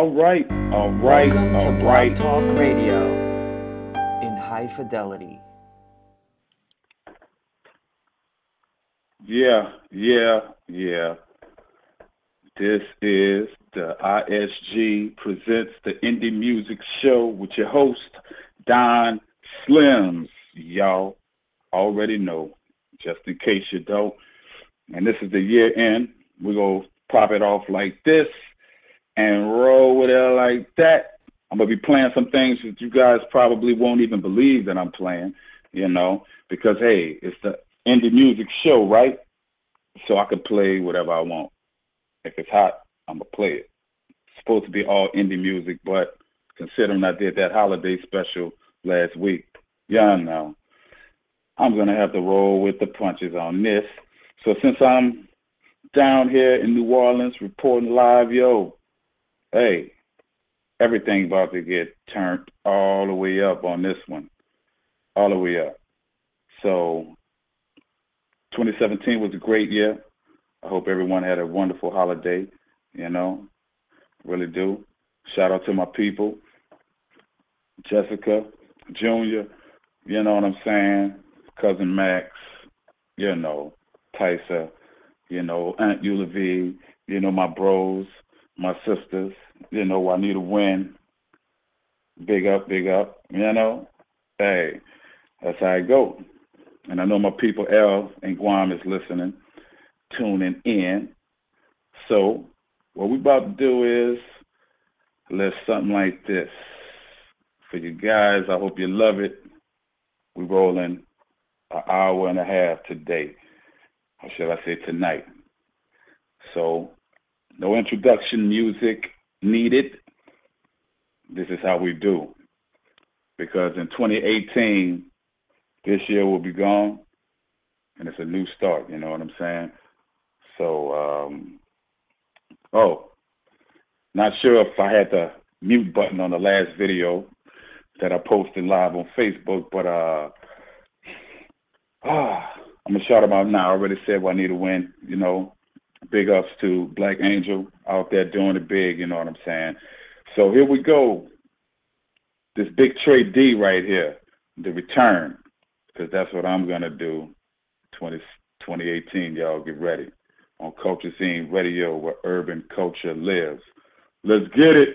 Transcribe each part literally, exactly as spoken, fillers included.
All right, all right, Welcome all to right. Blog Talk Radio in high fidelity. Yeah, yeah, yeah. This is the I S G presents the Indie Music Show with your host, Don Slims. Y'all already know, just in case you don't. And this is the year end. We're going to pop it off like this and roll with it like that. I'm going to be playing some things that you guys probably won't even believe that I'm playing, you know, because, hey, it's the Indie Music Show, right? So I can play whatever I want. If it's hot, I'm going to play it. It's supposed to be all indie music, but considering I did that holiday special last week, yeah, know, I'm going to have to roll with the punches on this. So since I'm down here in New Orleans reporting live, yo, hey, everything about to get turned all the way up on this one, all the way up. So twenty seventeen was a great year. I hope everyone had a wonderful holiday, you know, really do. Shout out to my people, Jessica, Junior, you know what I'm saying, Cousin Max, you know, Tysa, you know, Aunt Eula V, you know, my bros, my sisters, you know, Juanita Wynn, big up, big up, you know. Hey, that's how it go. And I know my people, L and Guam, is listening, tuning in. So what we about to do is let's something like this. For you guys, I hope you love it. We're rolling an hour and a half today. Or should I say tonight? So no introduction music needed. This is how we do. Because in twenty eighteen, this year will be gone, and it's a new start, you know what I'm saying? So, um, oh, not sure if I had the mute button on the last video that I posted live on Facebook, but uh, ah, I'm going to shout them out now. I already said Juanita Wynn, you know, big ups to Black Angel out there doing it big, you know what I'm saying? So here we go. This Big Trey D right here, The Return, because that's what I'm going to do twenty, twenty eighteen, y'all get ready. On Culture Scene Radio, where urban culture lives. Let's get it.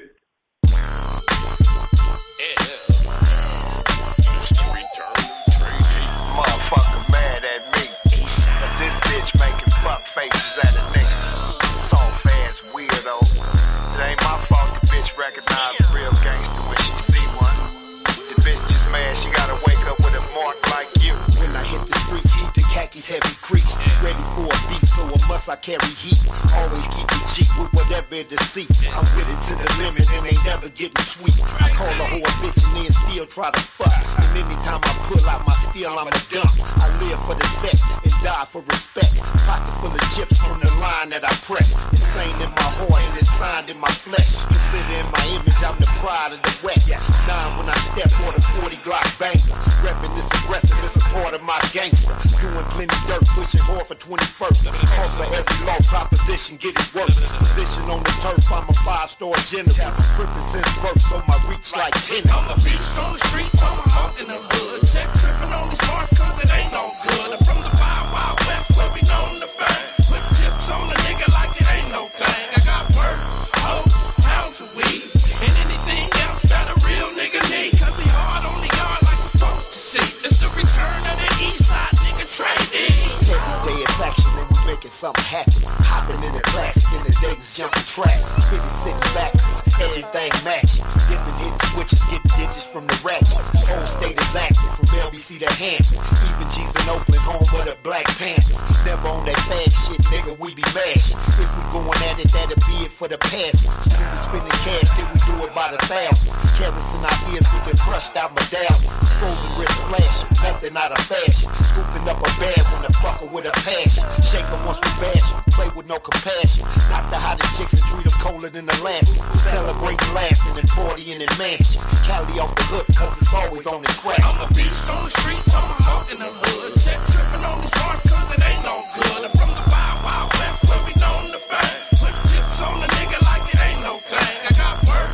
Motherfucker mad at me, cause this bitch making fuck faces at a nigga. Soft ass weirdo. It ain't my fault the bitch recognize a real gangster when she see one. The bitch just mad she gotta wake up with a mark like you. When I hit the streets, keep the khakis heavy crease. Ready for a beef, so a must I carry heat. Always keep it cheap with whatever to see. I'm with it to the limit and ain't never getting sweet. I call a whore a bitch and then still try to fuck. And anytime I pull out my steel, I'm a dump. I live for the set and die for respect. Pocket full of chips from the line that I press. Insane in my heart and it's signed in my flesh. Consider in my image, I'm the pride of the West. Nine when I step on a forty Glock banger. Reppin' this aggressive, it's a part of my gangster. Doing plenty dirt, pushing hard for twenty-first. Cause for every loss, opposition get it worse. Position on the turf, I'm a five-star general. Crippin' since birth, so my reach like ten. I'm a beast on the streets, I'm a hawk in the hood. Check trippin' on these marks cause it ain't no good. I'm from the Wild Wild West where we known to bang. Put tips on a nigga like it ain't no thing. I got work, hoes, pounds of weed, and anything else that a real nigga need. Cause he hard on the yard like you're supposed to see. It's the return of the east side nigga trading. Every day it's action and we making something happen. Hopping in the classic in the days jumping track. fifty sitting backwards, everything matching. Dipping hitting switches, getting digits from the ratchets. Whole state is active from L B C to Hampton. Even G's in Oakland, home of the Black Panthers. Never on that fag shit, nigga, we be mashing. If we going at it, that'll be it for the passes. We be spending cash, then we do it by the thousands. Carrots in our ears with the crushed out medallions. Frozen wrist flashing, nothing out of fashion. Scooping up a bag when the fucker with a passion. Shake 'em once we bash 'em, play with no compassion. Knock the hottest chicks and treat 'em colder than Alaska. Celebrating, laughing, and partying in mansions. Cali off the hook, cause it's always on the crack. I'm a beast on the streets, I'm a hawk in the hood. Check trippin' on these marks cause it ain't no good. I'm from the Wild Wild West where we known to bang. Put tips on a nigga like it ain't no thing. I got work,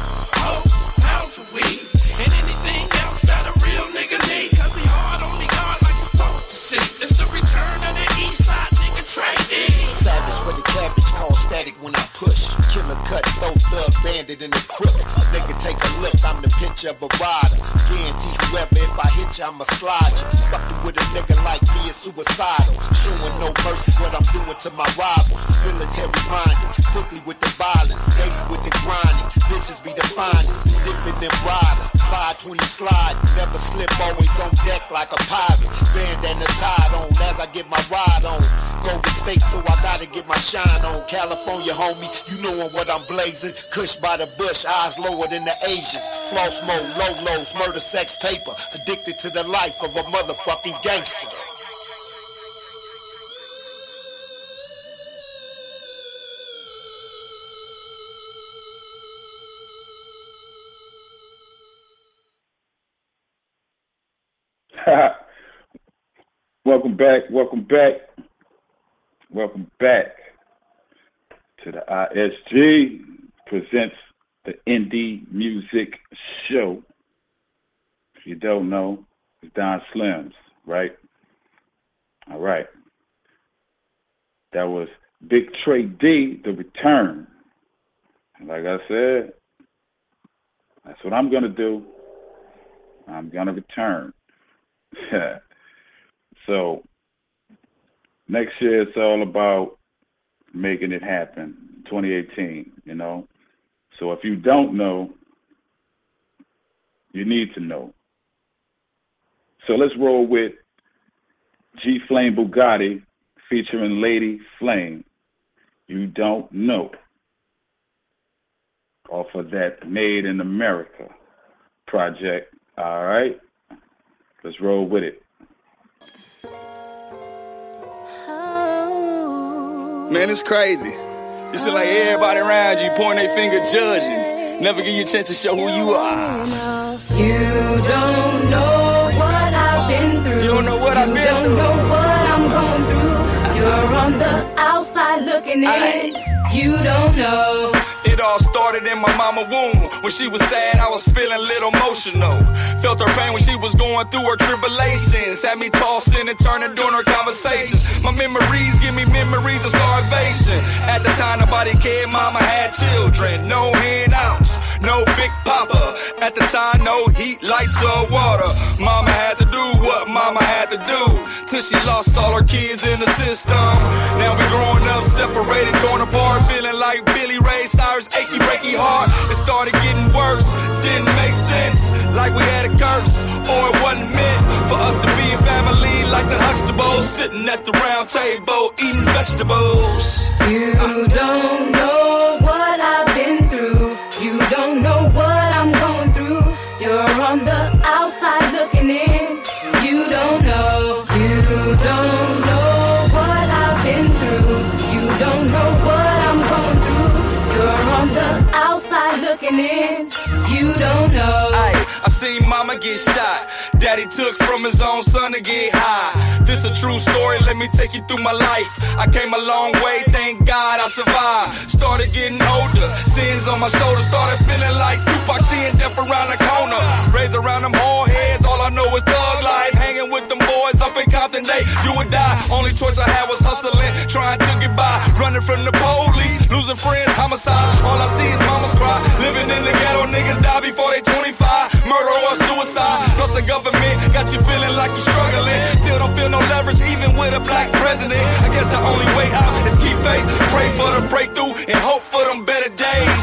handed in the crook. Nigga, take a look, I'm the picture of a rider. Guarantee whoever, if I hit you, I'ma slide you. Fucking with a nigga like me is suicidal. Showing no mercy what I'm doing to my rivals. Military minded, quickly with the violence, daily with the grinding. Bitches be the finest, dipping them riders. five twenty slide, never slip, always on deck like a pirate. Bandana tied on as I get my ride on. Golden State, so I gotta get my shine on. California, homie, you know what I'm blazing. Kush by the bush, eyes lower than the Asians. Floss mode, low lows, murder, sex, paper. Addicted to the life of a motherfucking gangster. Welcome back, welcome back, welcome back to the I S G presents the Indie Music Show. If you don't know, it's Don Slims, right? All right. That was Big Trey D, The Return. And like I said, that's what I'm going to do. I'm going to return. So next year it's all about making it happen. twenty eighteen, you know. So if you don't know, you need to know. So let's roll with G Flame Bugatti featuring Lady Flame. You Don't Know. Off of that Made in America project. All right. Let's roll with it. Man, it's crazy. You seem like everybody around you pointing their finger judging. Never give you a chance to show who you are. You don't know what I've been through. You don't know what you I've been don't through. know what I'm going through. You're on the outside looking in. Aye. You don't know. It all started in my mama womb. When she was sad, I was feeling a little emotional. Felt her pain when she was going through her tribulations. Had me tossing and turning during her conversations. My memories give me memories of starvation. At the time, nobody cared. Mama had children. No handouts, no big papa. At the time, no heat, lights, or water. Mama had to do what mama had to do. Till she lost all her kids in the system. Now we growing up, separated, torn apart. Feeling like Billy Ray Cyrus, achy, breaky heart. It started getting worse, didn't make sense. Like we had a curse, or it wasn't meant for us to be a family like the Huxtables. Sitting at the round table, eating vegetables. You don't know what I've been through. You don't know what I'm going through. You're on the outside looking in. You don't know. You don't know what I've been through. You don't know what I'm going through. You're on the outside looking in. You don't know. Aye, I seen mama get shot. Daddy took from his own son to get high. This a true story, let me take you through my life. I came a long way, thank God I survived. Started getting older, sins on my shoulders. Started feeling like Tupac, seeing death around the corner. Raised around them hard heads, all I know is thug life. Hanging with them boys up in Compton, they you would die. Only choice I had was hustling, trying to get by. Running from the police, losing friends, homicide. All I see is mamas cry. Living in the ghetto, niggas die before they twenty-five. Murder or suicide. Plus the government got you feeling like you're struggling. Still don't feel no leverage, even with a black president. I guess the only way out is keep faith, pray for the breakthrough, and hope for them better days.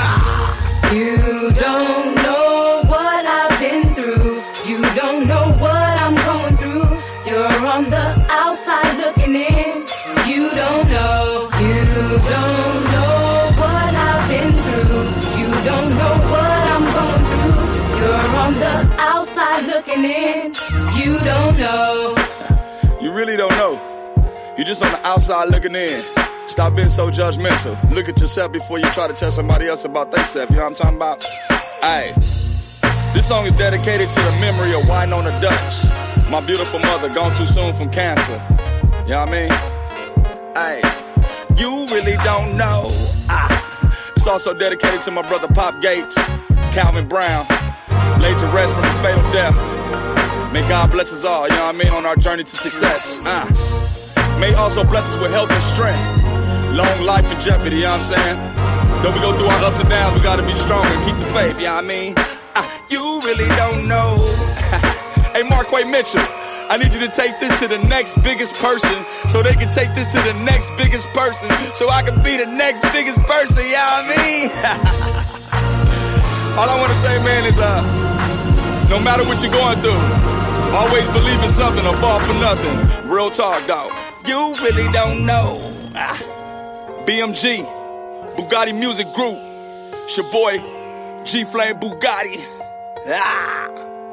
Ah. You don't know what I've been through. You don't know what I'm going through. You're on the outside looking in. You don't know. You don't know what I've been through. You don't know what I'm going through. You're on the outside looking in. You don't know. You really don't know. You're just on the outside looking in. Stop being so judgmental. Look at yourself before you try to tell somebody else about themselves. You know what I'm talking about? Aye. This song is dedicated to the memory of Wynonna Dutch. My beautiful mother, gone too soon from cancer. You know what I mean? Aye. You really don't know. Ah. It's also dedicated to my brother Pop Gates, Calvin Brown. Laid to rest from a fatal death. May God bless us all, you know what I mean, on our journey to success. Uh. May also bless us with health and strength. Long life and jeopardy, you know what I'm saying? Though we go through our ups and downs, we gotta be strong and keep the faith, you know what I mean? Uh, you really don't know. Hey, Marquay Mitchell, I need you to take this to the next biggest person so they can take this to the next biggest person so I can be the next biggest person, you know what I mean? All I want to say, man, is uh, no matter what you're going through, always believe in something or fall for nothing. Real talk, dog. You really don't know. Ah. B M G, Bugatti Music Group. It's your boy, G-Flame Bugatti. Ah.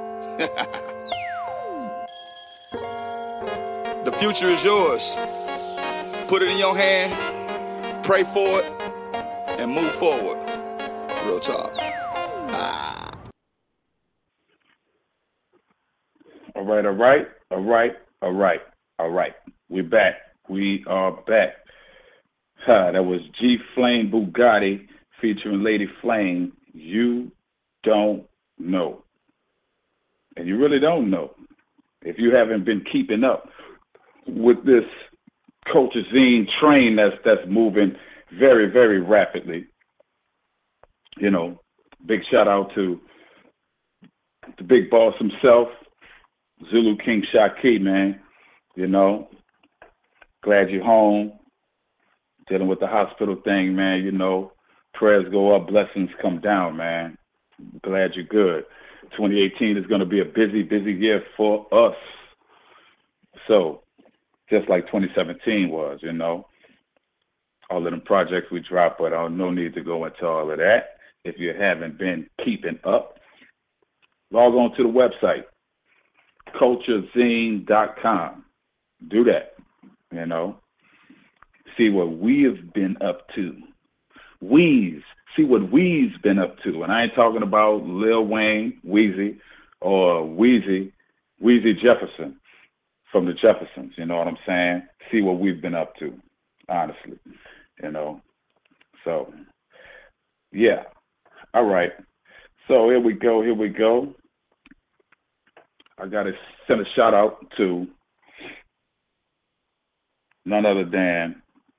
The future is yours. Put it in your hand, pray for it, and move forward. Real talk. Ah. All right, all right, all right, all right, all right. We're back. We are back. Ha, that was G Flame Bugatti featuring Lady Flame. You don't know. And you really don't know if you haven't been keeping up with this Culture Zine train that's that's moving very, very rapidly. You know, big shout out to the big boss himself, Zulu King Shaki, man. You know, glad you're home. Dealing with the hospital thing, man. You know, prayers go up, blessings come down, man. Glad you're good. twenty eighteen is going to be a busy, busy year for us. So, just like twenty seventeen was, you know, all of them projects we dropped, but I no need to go into all of that. If you haven't been keeping up, log on to the website, culture zine dot com. Do that, you know. See what we've been up to. Weeze. See what Weezy been up to. And I ain't talking about Lil Wayne, Weezy, or Weezy, Weezy Jefferson from the Jeffersons. You know what I'm saying? See what we've been up to, honestly. You know. So, yeah. All right. So here we go. Here we go. I got to send a shout out to none other than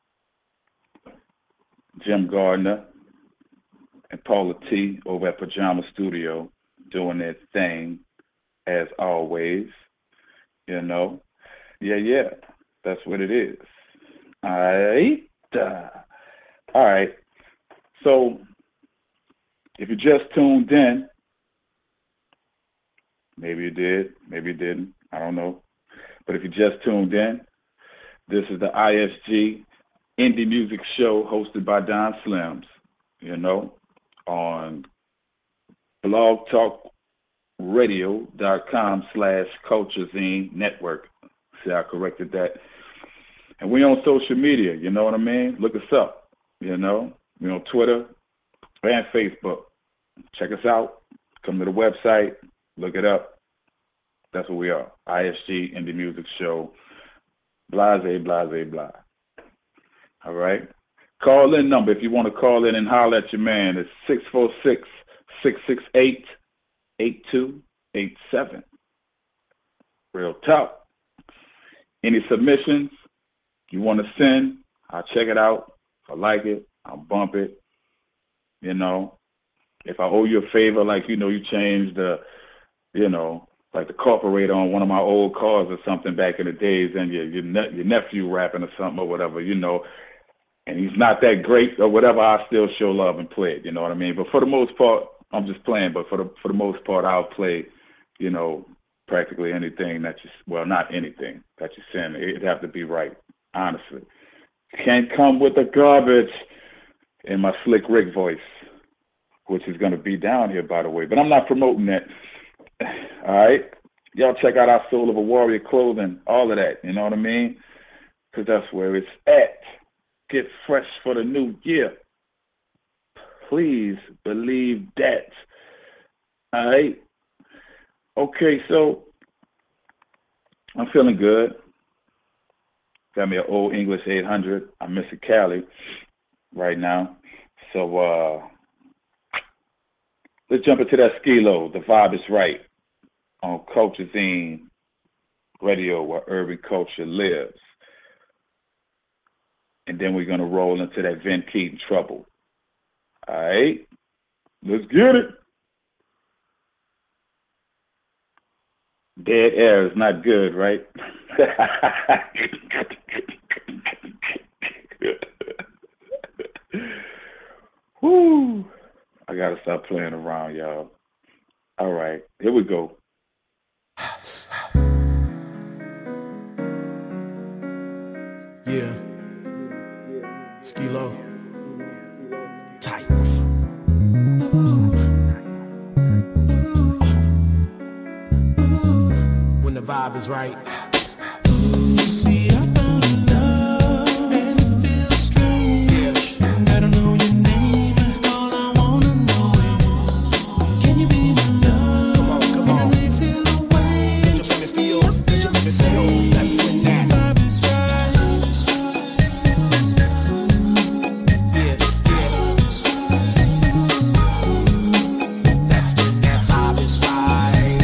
Jim Gardner and Paula T over at Pajama Studio doing their thing as always. You know, yeah, yeah, that's what it is. All right, uh, all right. So if you just tuned in, maybe you did, maybe you didn't, I don't know. But if you just tuned in, this is the I S G Indie Music Show hosted by Don Slims, you know, on blogtalkradio.com slash Culture Zine Network. See, I corrected that. And we on social media, you know what I mean? Look us up, you know. We on Twitter and Facebook. Check us out. Come to the website. Look it up. That's what we are. I S G Indie Music Show. Blase, blase, blah. All right. Call in number if you want to call in and holler at your man. It's six four six, six six eight, eight two eight seven. Real talk. Any submissions you want to send, I'll check it out. If I like it, I'll bump it. You know, if I owe you a favor, like, you know, you changed the, you know, like the carburetor on one of my old cars or something back in the days, and your your, ne- your nephew rapping or something or whatever, you know, and he's not that great or whatever, I still show love and play it, you know what I mean? But for the most part, I'm just playing, but for the for the most part, I'll play, you know, practically anything that you, well, not anything that you send. It'd have to be right, honestly. Can't come with the garbage in my Slick Rick voice, which is going to be down here, by the way. But I'm not promoting that. All right? Y'all check out our Soul of a Warrior clothing, all of that, you know what I mean? Because that's where it's at. Get fresh for the new year. Please believe that. All right? Okay, so I'm feeling good. Got me an old English eight hundred. I'm missing Cali right now. So uh, let's jump into that skilo. The vibe is right on Culture Zine Radio, where urban culture lives. And then we're going to roll into that Vin Keaton Trouble. All right. Let's get it. Dead air is not good, right? Whoo. I gotta stop playing around, y'all. All right, here we go. Yeah. Skilo. Titans. When the vibe is right. See, I found love and it feels strange. And I don't know your name, and all I wanna know is, can you be my love? Come on, come on. And I may feel the way. Cause you make me feel, cause you make me feel. That's when that vibe is right. Yeah, yeah. That's when that vibe is right.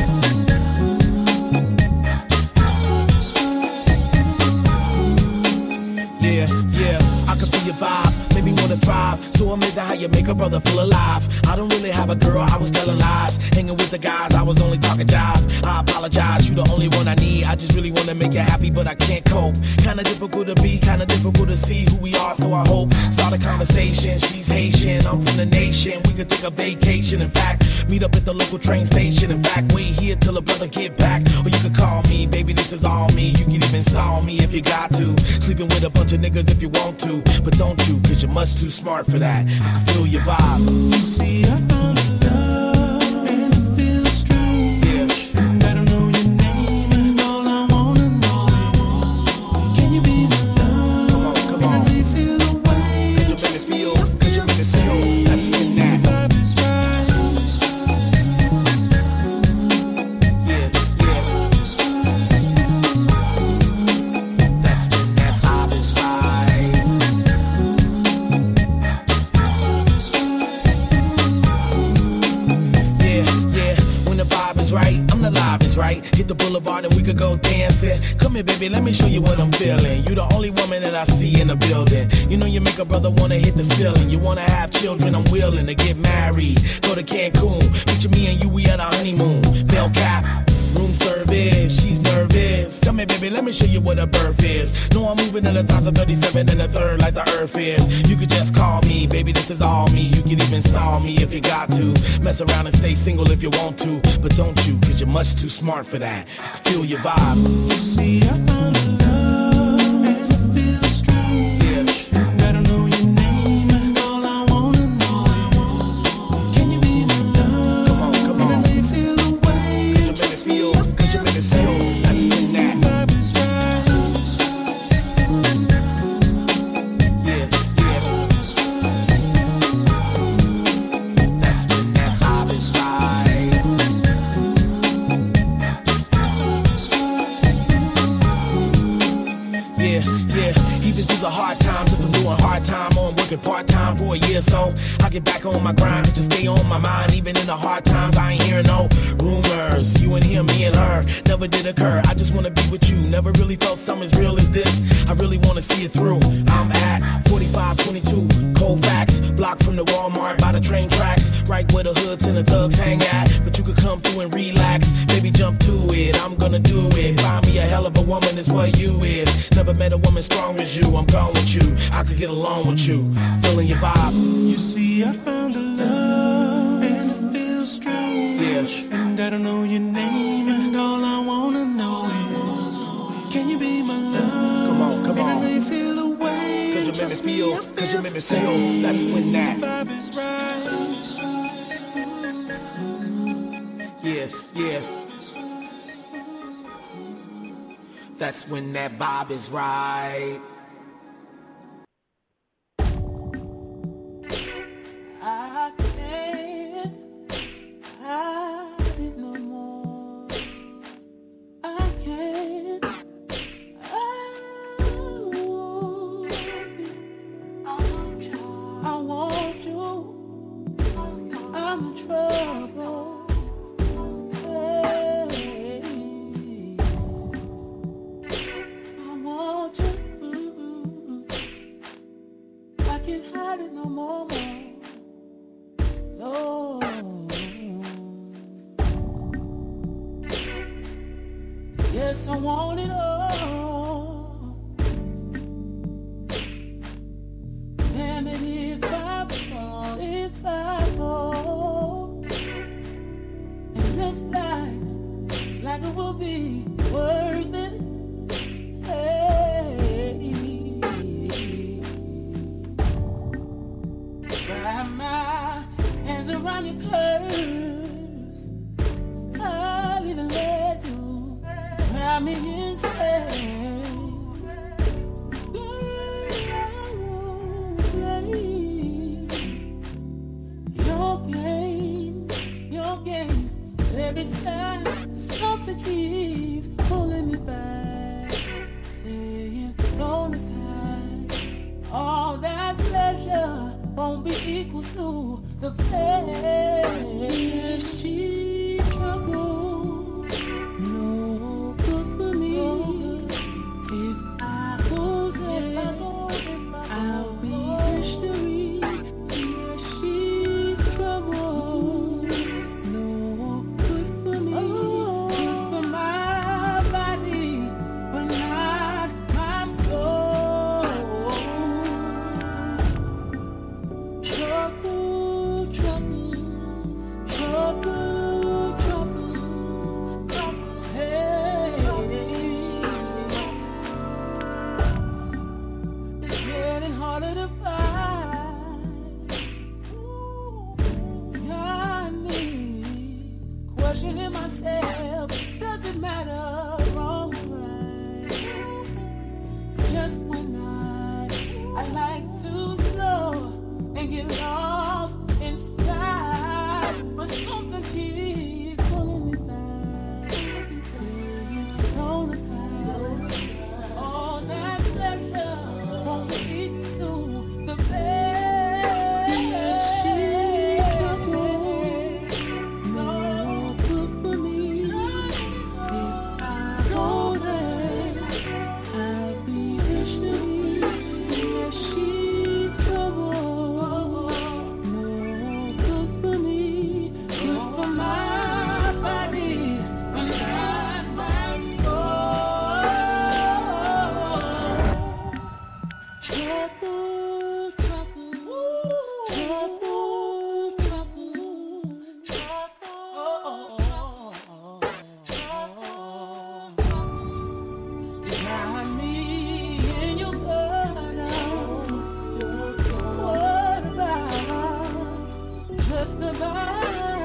Yeah, yeah, I can feel your vibe, maybe more than five. So amazing how you make a brother feel alive. I don't really have a girl, I was telling lies. Hanging with the guys, I was only talking jive. I apologize, you the only one I need. I just really wanna make you happy, but I can't cope. Kinda difficult to be, kinda difficult to see who we are, so I hope. Start a conversation, she's Haitian, I'm from the nation. We could take a vacation, in fact, meet up at the local train station. In fact, wait here till a brother get back. Or you could call me, baby, this is all me. You can even stall me if you got to. Sleeping with a bunch of niggas if you want to. But don't you, cause you're much too smart for that. I can feel your vibe. You see, I found a love and it feels strange. Yeah. And I don't know your name, and all I wanna know is, can you be my love? Come on, come on. And I may feel the way. Cause you make me feel, cause you make me feel. That's when that vibe is right. Yeah, yeah. That's when that vibe is right. Yeah, yeah, when the vibe is right, I'm the live is right. Hit the boulevard and we could go dancing. Come here, baby, let me show you what I'm feeling. You the only woman that I see in the building. You know you make a brother wanna hit the ceiling. You wanna have children, I'm willing to get married. Go to Cancun, picture me and you, we at our honeymoon. Bell cap, room service, she's nervous. Come here, baby, let me show you what a birth is. No, I'm moving in a thousand thirty-seven and a third like the earth is. You could just call me, baby, this is all me. You can even stall me if you got to. Mess around and stay single if you want to. But don't you, cause you're much too smart for that. I can feel your vibe. You see, I found a love and it feels strange. Yeah. And I don't know your name, and all I wanna know is, can you be my love? Come on, come on. And I may feel the way. Cause you make me feel, cause you make me feel. That's when that vibe is right. Yeah, yeah. That's when that vibe is right. Yeah, yeah, even through the hard times, if I'm doing hard time or I'm working part-time for a year or so, I get back on my grind and just stay on my mind. Even in the hard times, I ain't hearing no rumors. You and him, me and her, never did occur. I just wanna be with you, never really felt something as real as this. I really wanna see it through. I'm at forty-five twenty-two, Colfax, block from the Walmart by the train tracks, right where the hoods and the thugs hang at. But you could come through and relax, baby, jump to it. I'm gonna do it. Find me a hell of a woman is what you is. Never met a woman strong as you. I'm gone with you. I could get along with you. Feeling your vibe. You see, I found a love and it feels strange. Yeah. And I don't know your name, and all I wanna know is, can you be my love? Come on, come on. And I may feel a way. Cause you make me feel, cause you make me feel. That's when that vibe is right. Yeah, yeah. That's when that vibe is right. I can't hide it no more. I can't. I want you. I want you. I'm in trouble. Hey. I want you. Mm-mm. I can't hide it no more. Yes, I want it all. Damn it, if I fall, if I fall, it looks like, like it will be worth it. Hey, wrap my hands around your curves. I'll even let you drive me insane. Girl, I won't play your game, your game. Every time something keeps pulling me back, saying don't attack. All that pleasure won't be equal to the pain. She's trouble, no good for me. If I go there, I'll be history. Yeah, she's trouble, no good for me. Good for my body, but not my soul. Trouble, trouble, trouble, trouble. Hey, it's getting harder to find. Got me questioning myself. Does it matter wrong or right? Just one night, I like to slow and get lost inside, but something keeps pulling me back. Saying don't attack. All that pleasure won't be equal to the pain. Yeah, she's trouble, no good for me. If I go there, I'll be history. Yeah, she's trouble, no good for me. Good for my body, but not my soul. Trouble, trouble, trouble, trouble, trouble. You got me in your gutter. What about? Just about.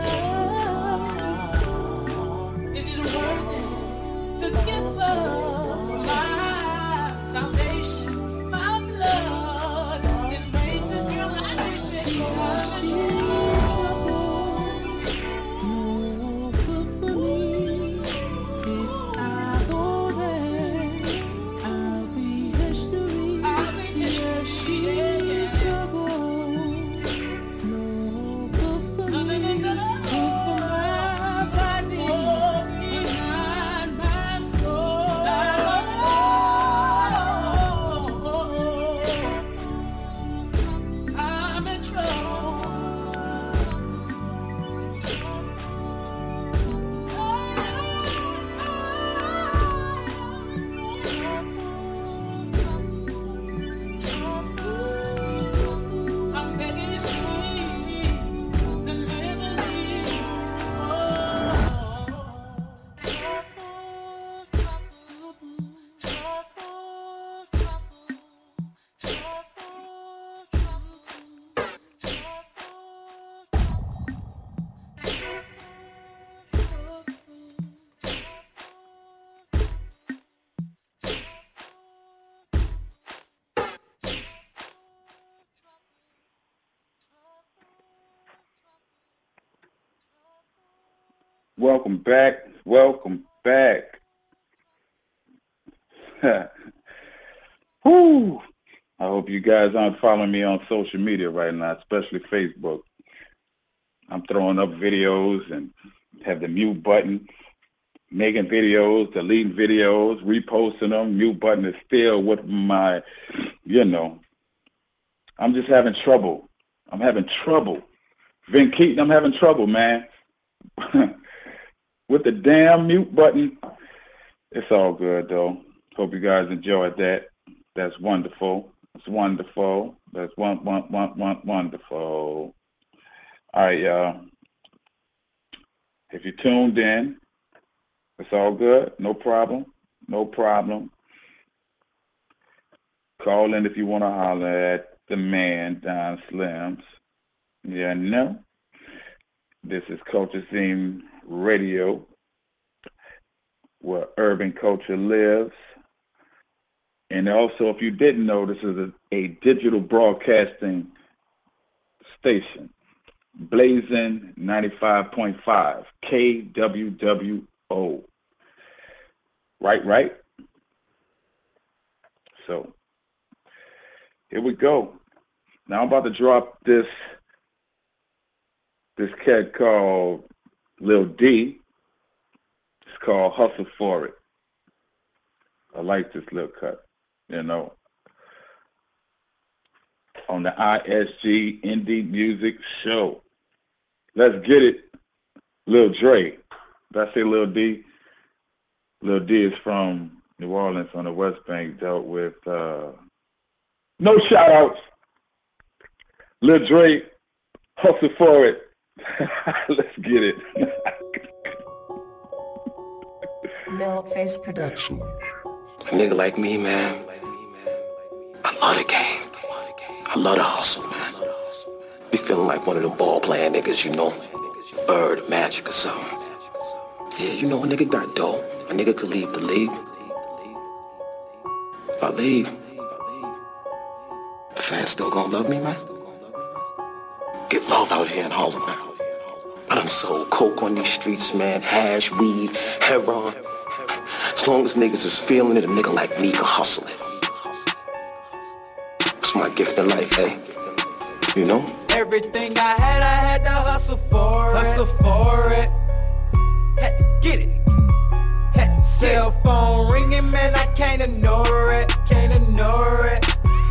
Is it worth it to give up my foundation, my blood? It makes the girl like this shit. Yeah, she's trouble, no good for me. If I go there, I'll be history. I'll be history. Yeah, she's trouble, no good for me. Good for my body, but not my soul. I'm in trouble. I'm begging you, please, deliver me. Welcome back. Welcome back. Whew. I hope you guys aren't following me on social media right now, especially Facebook. I'm throwing up videos and have the mute button, making videos, deleting videos, reposting them. Mute button is still with my, you know, I'm just having trouble. I'm having trouble. Vin Keaton, I'm having trouble, man. With the damn mute button, It's all good, though. Hope you guys enjoyed that. That's wonderful. It's wonderful. That's one, one, one, one, wonderful. All right, y'all. If you tuned in, it's all good. No problem. No problem. Call in if you want to holler at the man, Don Slims. Yeah, no. This is Culture Theme Radio, where urban culture lives. And also, if you didn't know, this is a, a digital broadcasting station, Blazing ninety-five point five, K W W O. Right, right? So, here we go. Now I'm about to drop this, this cat called Lil D. It's called Hustle For It. I like this little cut, you know. On the I S G Indie Music Show. Let's get it. Lil Dre. Did I say Lil D? Lil D is from New Orleans on the West Bank, dealt with uh, no shout outs. Lil Dre, Hustle For It. Let's get it. Milk Face Production. A nigga like me, man, I love the game. I love the hustle, man. Be feeling like one of them ball playing niggas, you know, Bird, Magic or something. Yeah, you know, a nigga got dough. A nigga could leave the league. If I leave, the fans still gonna love me, man. Get love out here in Harlem, man. I done sold coke on these streets, man. Hash, weed, heroin. As long as niggas is feeling it, a nigga like me can hustle it. It's my gift in life, eh? You know? Everything I had, I had to hustle for it. Hustle for it. Had to get it. Had to cell phone ringing, man, I can't ignore it. Can't ignore it.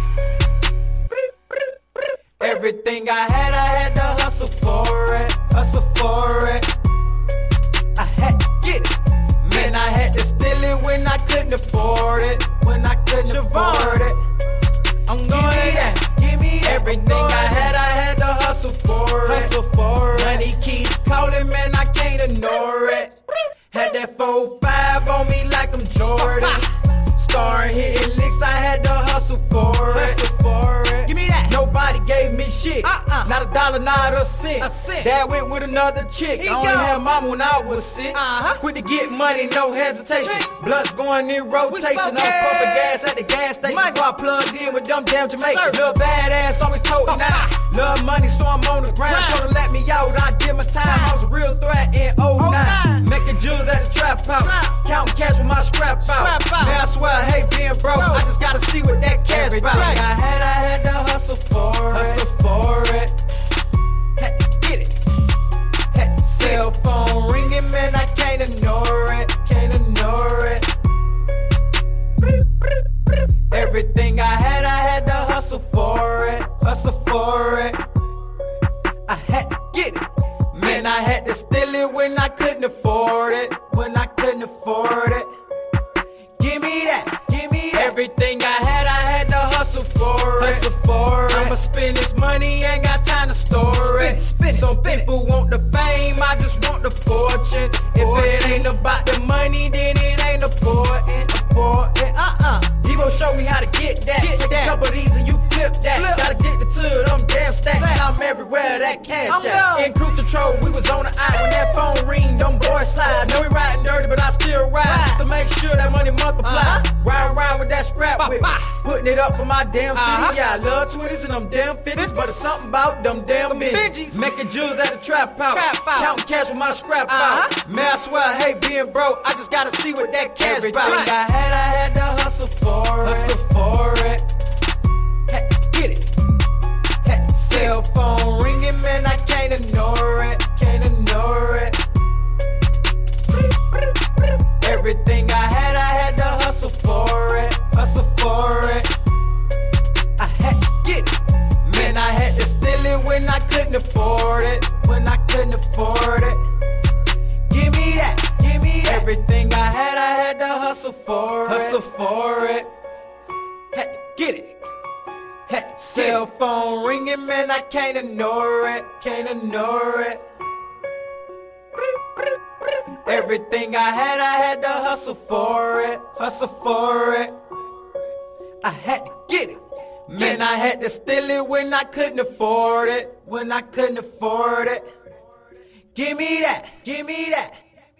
Everything I had, I had to hustle for it. Hustle for it. I had to get it. Man, I had to steal it when I couldn't afford it. When I couldn't afford it. I'm gonna give me that. Give me that. Everything I had, I had to hustle for it. Hustle for it. Money keeps calling, man, I can't ignore it. Had that four five on me like I'm Jordan. Start hitting licks, I had to hustle for it. Hustle for it. Give me that. Nobody gave me shit. Uh-uh. Not a dollar, not a cent. A cent. Dad went with another chick. He I only go. had mama when I was sick. Uh-huh. Quit to get money, no hesitation. Blunts going in rotation. I'm pumping gas at the gas station. Money. So I plugged in with them damn Jamaicans. Little badass, always told me now. Love money, so I'm on the ground. So to let me out, I give my time. I was a real threat in oh nine. Making jewels at the trap house. Counting cash with my scrap out. Man, I swear I hate being broke. I just gotta see what that cash about. I had, I had to hustle for it. Hustle for it. Had to get it. Had to cell phone ringing, man, I can't ignore it. Can't ignore it. Everything I had, I had to hustle for it. Hustle for it. I had to get it. Man, I had to steal it when I couldn't afford it. When I couldn't afford it. Give me that. Give me that. Everything I had, I had to hustle for it. Hustle for it. I'ma spend this money, ain't got time to store it. Spin it, Some spin people it. want the fame, I just want the fortune. If it ain't about the money, then it ain't important. Important. Uh-uh. Debo showed me how to get that. Get Take that. a couple of these and you flip that. Flip. Gotta get the two of them damn stacks. I'm everywhere, that cash out. In cruise control, we was on the eye. When that phone ring, them boys slide. Know we riding dirty, but I still ride. ride. Just to make sure that money multiply. Uh-huh. Ride around with that scrap whip. Putting it up for my damn city. Uh-huh. Yeah, I love twenties and them damn fifties. But it's something about them damn Benjis. Making jewels at the trap house. Counting cash with my scrap uh-huh. out. Man, I swear I hate being broke. I just gotta see what that cash Everything about. I had, I had to hustle for it. Hustle for it. Had to get it. Had to cell phone ringing, man, I can't ignore it. Can't ignore it. Everything I had, I had to hustle for it. Hustle for it. I had to get it. Man, I had to steal it when I couldn't afford it. When I couldn't afford it. Give me that. Give me that. Everything I had, I had to hustle. hustle for it, hustle for it. Had to get it. Had cell phone ringing, man, I can't ignore it, can't ignore it. Everything I had, I had to hustle for it, hustle for it. I had to get it. Man, I had to steal it when I couldn't afford it, when I couldn't afford it. Give me that, give me that.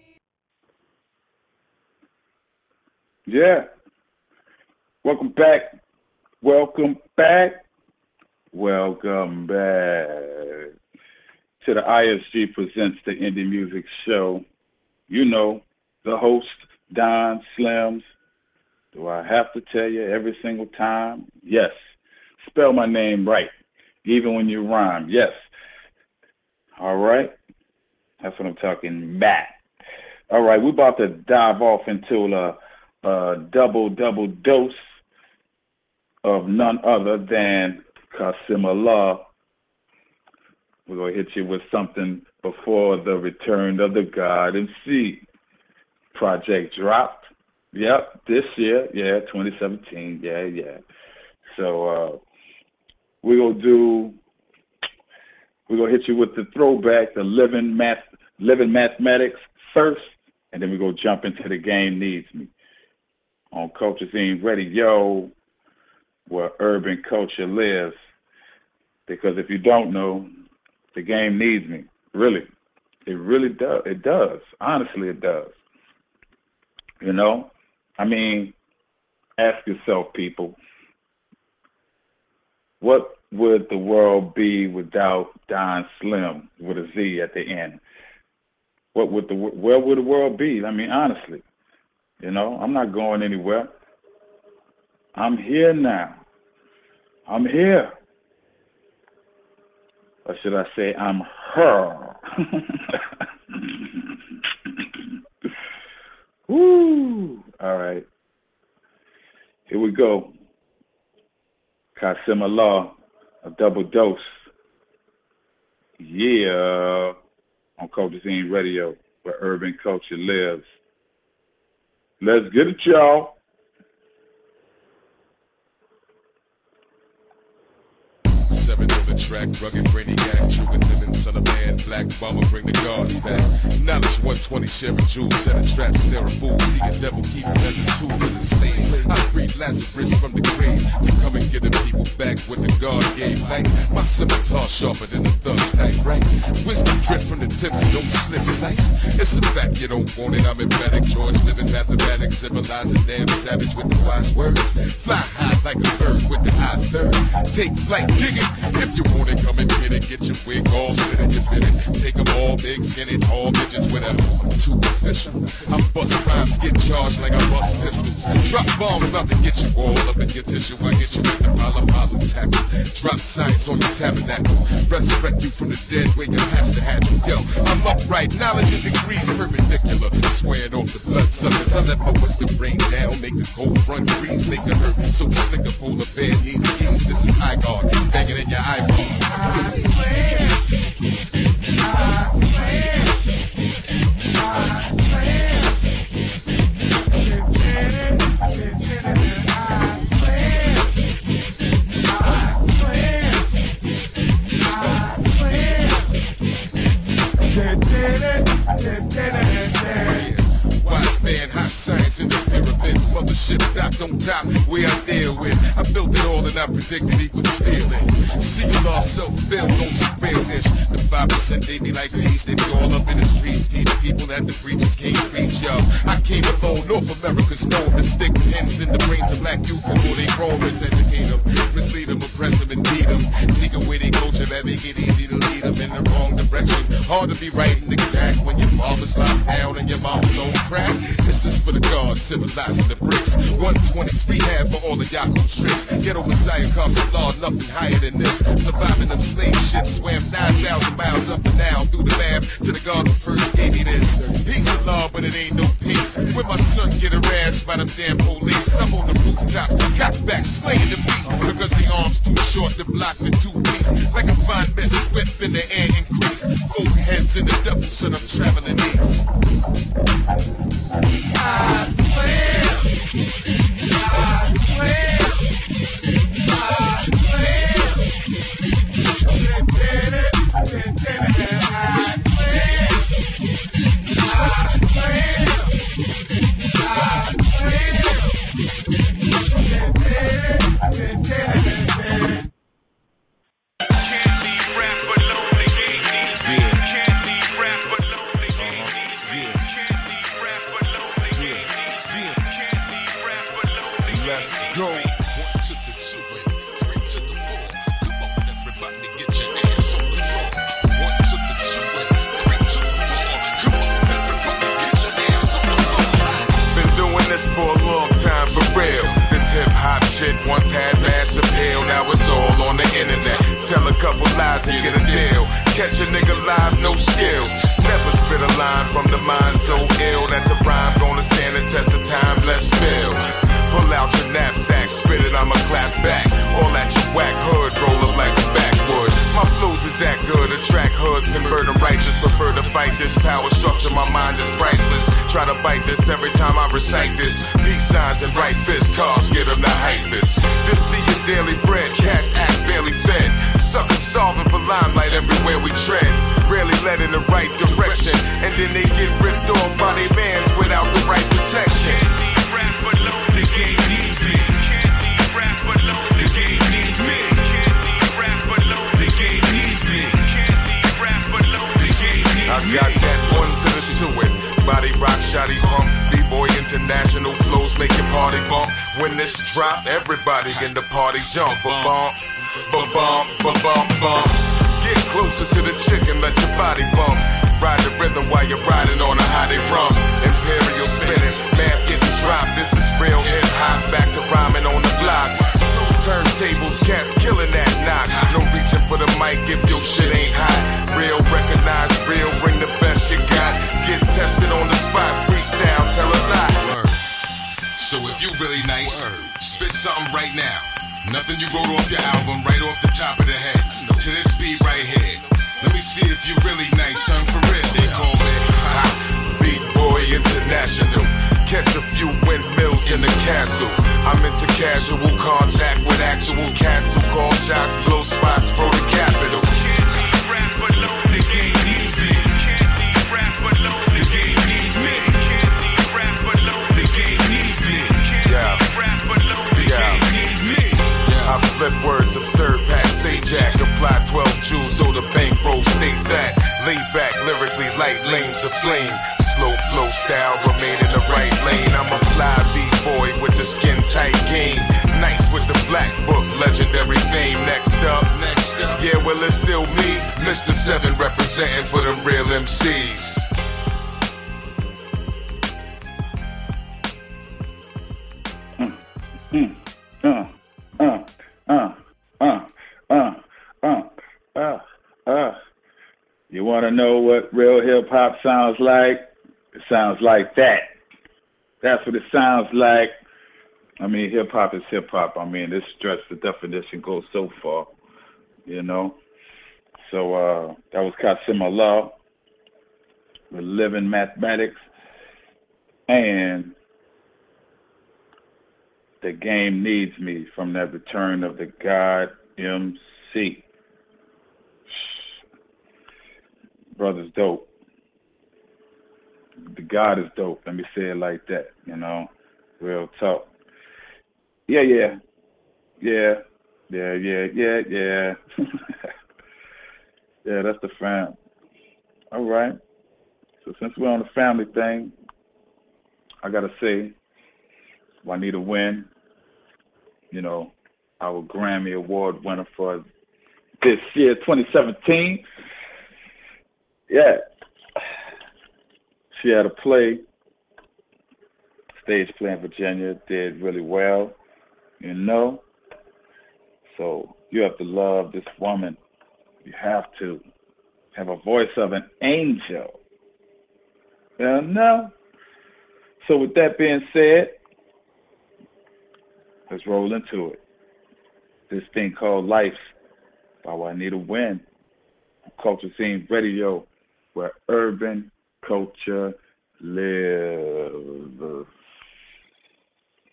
Yeah. Welcome back. Welcome back. Welcome back to the I S G Presents the Indie Music Show. You know, the host, Don Slims. Do I have to tell you every single time? Yes. Spell my name right, even when you rhyme. Yes. All right. That's what I'm talking about. All right, we're about to dive off into a, a double, double dose of none other than Qasim Allah. We're going to hit you with something before the return of the God M C. Project dropped. Yep, this year. Yeah, twenty seventeen. Yeah, yeah. So uh, we're going to do, we're going to hit you with the throwback, the living math, living mathematics first, and then we're going to jump into The Game Needs Me on Culture Scene Radio, where urban culture lives. Because if you don't know, the game needs me. Really. It really does. It does. Honestly, it does. You know? I mean, ask yourself, people, what would the world be without Don Slim with a Z at the end? What would the where would the world be? I mean, honestly, you know, I'm not going anywhere. I'm here now. I'm here. Or should I say I'm her? Woo! All right. Here we go. Qasim Allah, a double dose. Yeah. On Culture Scene Radio, where urban culture lives. Let's get it, y'all. Seven on the track, rugged brainiac, true and living son of man, black bomber, bring the guards back. Knowledge one twenty, sharing jewels, set a trap, snare a fool, see a devil, keep him as a tool in the slave. I freed Lazarus from the grave to come and get the people back what the God gave life. My scimitar sharper than a thug's knife, right? Wisdom drip from the tips, don't slip slice. It's a fact you don't want it, I'm emphatic, George, living mathematics, civilizing, damn savage with the wise words. Fly high like a bird with the eye third. Take flight, dig it. If you want it, come and get it. Get your wig all split and you fit it. Take them all big, skinny, all midgets, whatever. I'm too official. I bust rhymes, get charged like I bust pistols. Drop bombs, about to get you all up in your tissue. I get you with the Palo Palo tackle. Drop science on your tabernacle. Resurrect you from the dead where you past the hatchet. Yo, I'm upright, knowledge and degrees perpendicular. Swearing off the bloodsuckers. I let my wisdom rain down, make the cold front freeze, make the earth so slick a polar bear needs skis. This is high guard, banging in your eyeball. I swear, I swear, I swear, you did it, you did it, I swear, I swear, I swear, you did it, you did it, yeah. Wise man, high science in the pyramids, mothership docked on top, where I deal with. I built it all and I predicted he would steal it. See you all self-filled on some real ish. The five percent they be like these, they be all up in the streets, teaching people that the preachers can't preach, yo. I came alone, North America's known to stick pins in the brains of black youth before they grow, miseducate them, mislead them, oppress them, and beat them. Take away their culture that make it easy to lead them in the wrong direction. Hard to be right and exact when your father's locked down and your mama's on crack. This is for the gods, civilizing the bricks. one twenty's rehab for all of Yaku's tricks. Ghetto Messiah costs a law, nothing higher than this. Surviving them slave ships, swam nine thousand miles up and down through the lab to the God who first gave me this. Peace of law, but it ain't no peace. When my son get harassed by them damn police, I'm on the rooftops, cock back, slaying the beast. Because the arm's too short to block the two beats. Like a fine mist, swift in the air increase. Four heads in the double, son, I'm traveling east. I swear. Once had mass appeal, now it's all on the internet. Tell a couple lies and get a deal. Catch a nigga live, no skills. Never spit a line from the mind so ill that the rhyme gonna stand the test of time. Let's build. Pull out your knapsack, spit it, I'ma clap back. All at your whack hood, roll up like a backwood. My flows is that good, attract hoods, convert them righteous. Prefer to fight this power structure, my mind is priceless. Try to bite this every time I recite this. Peace signs and right fist, cars get them to hype this. This be your daily bread, cash act barely fed. Suckers starving for limelight everywhere we tread. Rarely led in the right direction, and then they get ripped off by their mans without the right protection. The game needs me. Can't leave rap alone. The game needs me. Can't leave rap alone. The game needs me. Can't leave rap alone. The game needs me. I got that one to the two it. Body rock, shoddy pump. B-boy international flows make your party bump. When this drop, everybody in the party jump. Ba-bump, ba-bump, ba-bump, bump. Get closer to the chick and let your body bump. Ride the rhythm while you're riding on a how they rum. Imperial spinning, math getting dropped. This is real hip hop, back to rhyming on the block. Two turntables, cats killing that knock. No reaching for the mic if your shit ain't hot. Real, recognize real, bring the best you got. Get tested on the spot, freestyle, tell a lie. Word. So if you really nice, Word. Spit something right now. Nothing you wrote off your album, right off the top of the head. To this beat right here. Let me see if you really nice, son, for real. They call me Hot Beat Boy International. Catch a few windmills in the castle. I'm into casual contact with actual cats who call shots, blow spots, pro the capital. Can't leave rap alone, the game needs me. Can't leave rap alone, the game needs me. Can't leave rap alone, the game needs me. Can't leave rap alone, the game needs me. I flip words, absurd pack, say jack, apply twelve jewels so the bankroll stay fat. Lay back, lyrically light lanes of flame. Slow flow style, remain in the right lane. I'm a fly B-boy with the skin tight game. Nice with the black book, legendary fame. Next up, next up, yeah, well it's still me, Mister Seven representing for them real M Cs. Mm, mm, uh. Uh, uh, uh, uh, uh, uh, uh. You want to know what real hip-hop sounds like? It sounds like that. That's what it sounds like. I mean, hip-hop is hip-hop. I mean, this stretch, the definition goes so far, you know? So uh, that was Qasim Allah with Living Mathematics. And The Game Needs Me from that Return of the God M C. Brother's dope. The God is dope. Let me say it like that, you know. Real talk. Yeah, yeah. Yeah. Yeah, yeah, yeah, yeah. Yeah, that's the fam. All right. So since we're on the family thing, I got to say, Juanita Wynn, you know, our Grammy Award winner for this year, twenty seventeen. Yeah. She had a play, stage play in Virginia, did really well, you know. So you have to love this woman. You have to have a voice of an angel. You know? So with that being said, let's roll into it. This thing called Life by Juanita Wynn. Culture Scene Radio, where urban culture lives.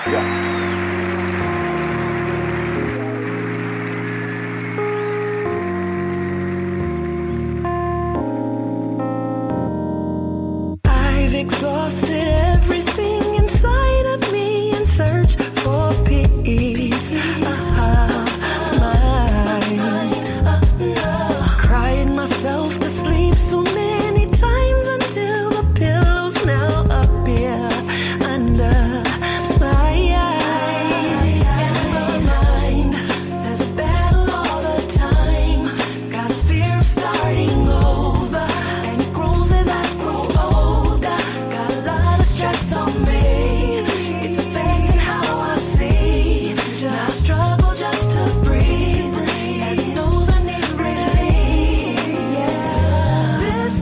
I've exhausted everything inside of me in search for peace of mind. Cried myself to sleep so many times until the pillows now appear under my eyes. In my mind, there's a battle all the time. Got a fear of starting over, and it grows as I grow older. Got a lot of stress on me. It's affecting how I see. Now I struggle just to breathe. Heaven knows I need relief. Yeah. This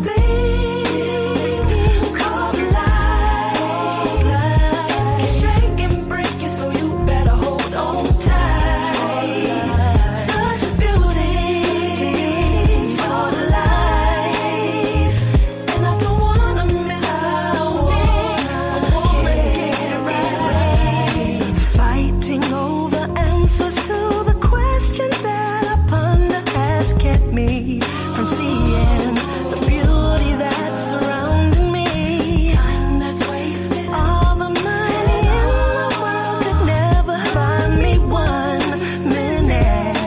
thing called life can shake and break you, so you better hold on tight. Such a beauty for life, and I don't wanna miss out. I wanna get right. Fighting over answers to the questions that I ponder has kept me from seeing the beauty that's surrounding me. Time that's wasted, all the money in the world could never buy me one minute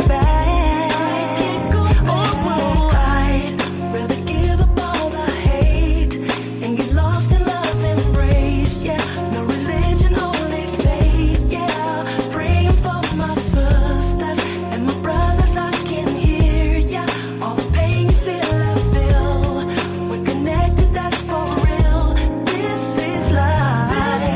back. Oh, I'd rather give up all the hate and get lost in love's embrace. Yeah, no religion, only faith. Yeah, praying for my sisters and my brothers. I can hear ya. All the pain you feel, I feel. We're connected, that's for real. This is life.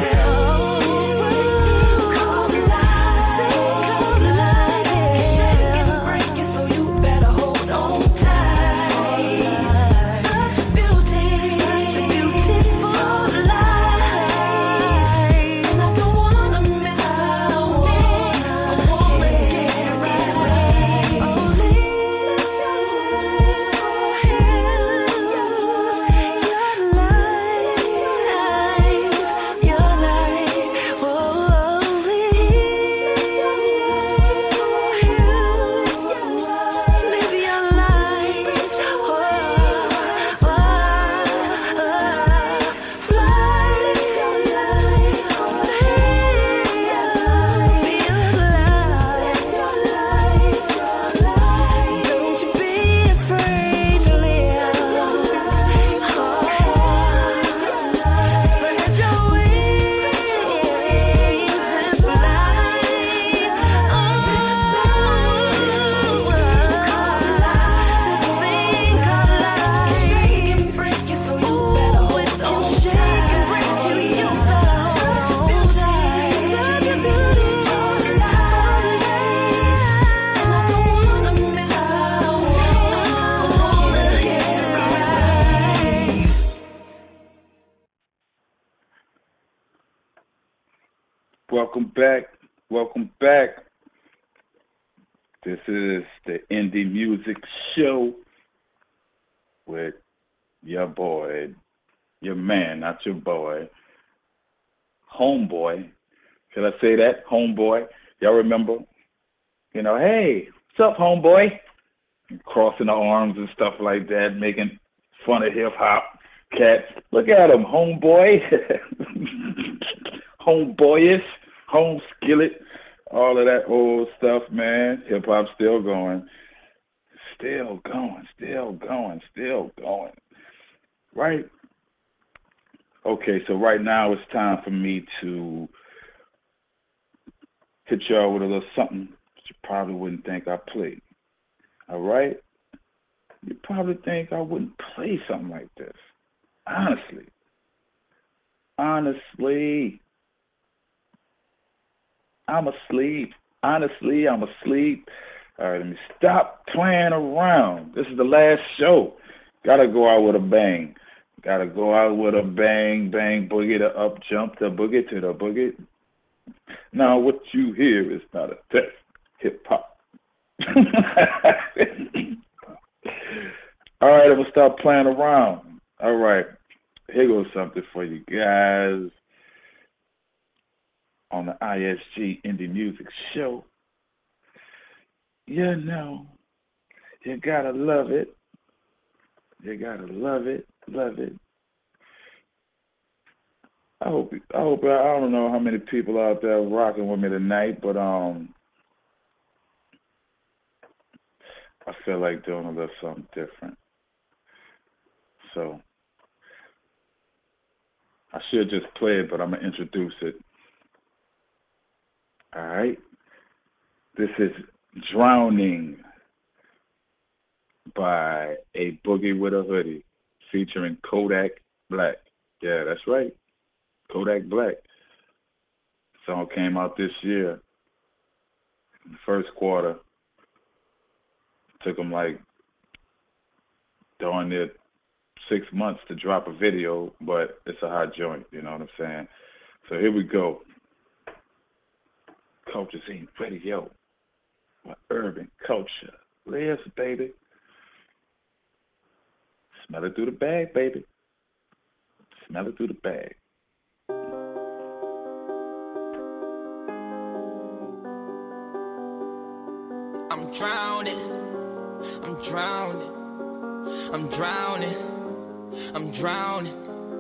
Called life. Called life. Can shake and break you, so you better hold on tight. Such a beauty, such a beautiful life, and I don't wanna miss out. I wanna get right. Oh, live your life, your life. Whoa, live your life. Whoa, fly your life. Don't you be afraid to live. Spread your wings and fly. This thing called life can shake and break you, so you better hold on tight. Such a beauty, such a beautiful life, and I don't wanna miss out. I wanna get right. Welcome back. Welcome back. This is the Indie Music Show with your boy, your man, not your boy, homeboy. Should I say that? Homeboy. Y'all remember? You know, hey, what's up, homeboy? Crossing the arms and stuff like that, making fun of hip hop cats. Look at him, homeboy. Homeboyish, home skillet, all of that old stuff, man. Hip hop still going. Still going, still going, still going. Right? Okay, so right now it's time for me to hit y'all with a little something that you probably wouldn't think I played. All right? You probably think I wouldn't play something like this. Honestly. Honestly. I'm asleep. Honestly, I'm asleep. All right, let me stop playing around. This is the last show. Gotta go out with a bang. Gotta go out with a bang, bang, boogie, the up jump, the boogie to the boogie. Now, what you hear is not a test. Hip hop. All right, I'm gonna stop playing around. All right, here goes something for you guys. on the I S G Indie Music Show. You know, you gotta love it. You gotta love it, love it. I hope, I hope, I don't know how many people out there rocking with me tonight, but um, I feel like doing a little something different. So I should just play it, but I'm gonna introduce it. All right. This is Drowning by A Boogie with a Hoodie, featuring Kodak Black. Yeah, that's right. Kodak Black. The song came out this year. In the first quarter. Took them like darn near six months to drop a video, but it's a hot joint, you know what I'm saying? So here we go. Culture Scene Radio. My urban culture. Yes, baby. Smell it through the bag, baby. Smell it through the bag. I'm drowning, I'm drowning, I'm drowning, I'm drowning.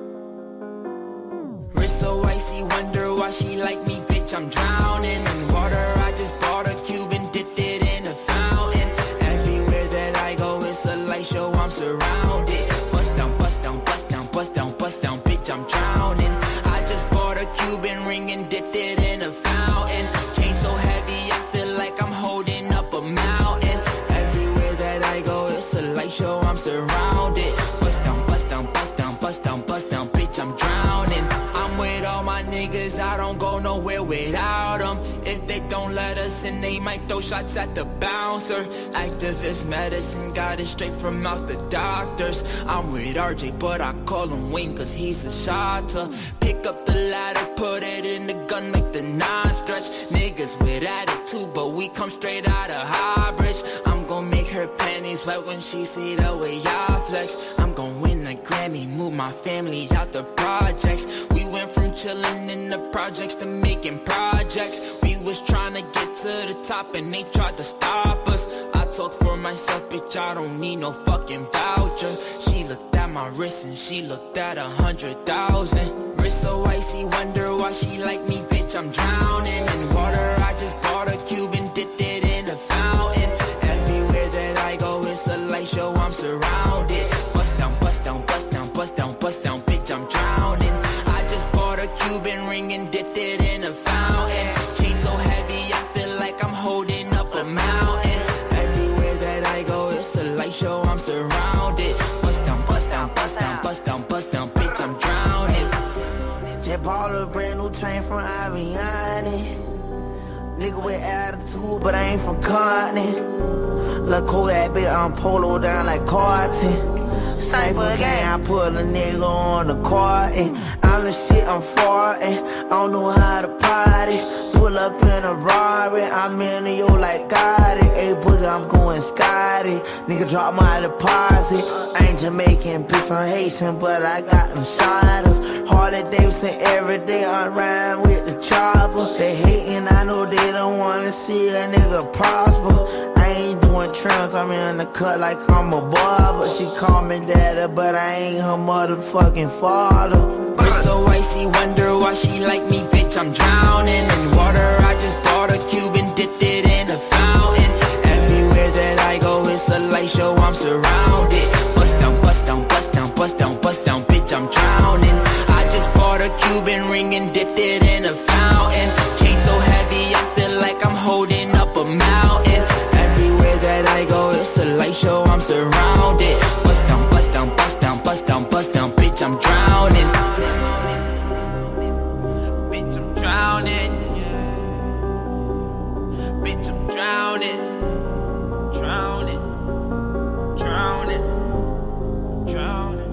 Wrist so icy, wonder why she like me, bitch, I'm drowning. In water, I just bought a cube and dipped it in a fountain. Everywhere that I go, it's a light show, I'm surrounded. Bust down, bust down, bust down, bust down, bust down, bitch, I'm drowning. I just bought a Cuban ring and dipped it in a fountain. Chain so heavy, I feel like I'm holding up a mountain. Everywhere that I go, it's a light show, I'm surrounded. Bust down, bust down, bust down, bust down, bust down, bitch, I'm drowning. I'm with all my niggas, I don't go nowhere without them. If they don't let us in, they might throw shots at the bouncer. Activist medicine, got it straight from out the doctors. I'm with R J, but I call him Wayne cause he's a shotter. Pick up the ladder, put it in the gun, make the nine stretch. Niggas with attitude, but we come straight out of Highbridge. I'm gon' make her panties wet when she see the way y'all flex. I'm gon' win a Grammy, move my family out the projects. We went from chillin' in the projects to making projects. We was trying to get to the top and they tried to stop us. I talk for myself, bitch, I don't need no fucking voucher. She looked at my wrist and she looked at a hundred thousand. Wrist so icy, wonder why she like me, bitch, I'm drowning. In water, I just bought a cube and dipped it in a fountain. Everywhere that I go, it's a light show, I'm surrounded. Bust down, bust down, bust down, bust down, bust down, bitch, I'm drowning. I just bought a Cuban ring and dipped it in a fountain. Chain so heavy, I feel like I'm holding up a mountain. Everywhere that I go, it's a light show, I'm surrounded. Bust down, bust down, bust down, bust down, bust down, bitch, I'm drowning. Just bought a brand new chain from Aviani. Nigga with attitude, but I ain't from Courtney. Look cool that bitch, I'm polo down like Carton. Sniper gang, I put a nigga on the carton. I'm the shit, I'm farting. I don't know how to party. Pull up in a Rari, I'm in the yo like Gotti. Hey, boogie, I'm going Scotty. Nigga drop my deposit. I ain't Jamaican, bitch, I'm Haitian, but I got them shotters. Harley Davidson every day, I ride with the chopper. They hating, I know they don't wanna see a nigga prosper. I ain't doing trims, I'm in the cut like I'm a barber. She call me daddy, but I ain't her motherfucking father. Wrist so icy, wonder why she like me, bitch, I'm drowning. In water, I just bought a cube and dipped it in a fountain. Everywhere that I go, it's a light show, I'm surrounded. Bust down, bust down, bust down, bust down, bust down, bitch, I'm drowning. I just bought a Cuban ring and dipped it in a fountain. Chain so heavy, I feel like I'm holding up a mountain. Everywhere that I go, it's a light show, I'm surrounded. Bust down, bust down, bust down, bust down, bust down, bitch, I'm drowning. Bitch, I'm drowning. Bitch, I'm drowning. Drowning. Drowning. Drowning.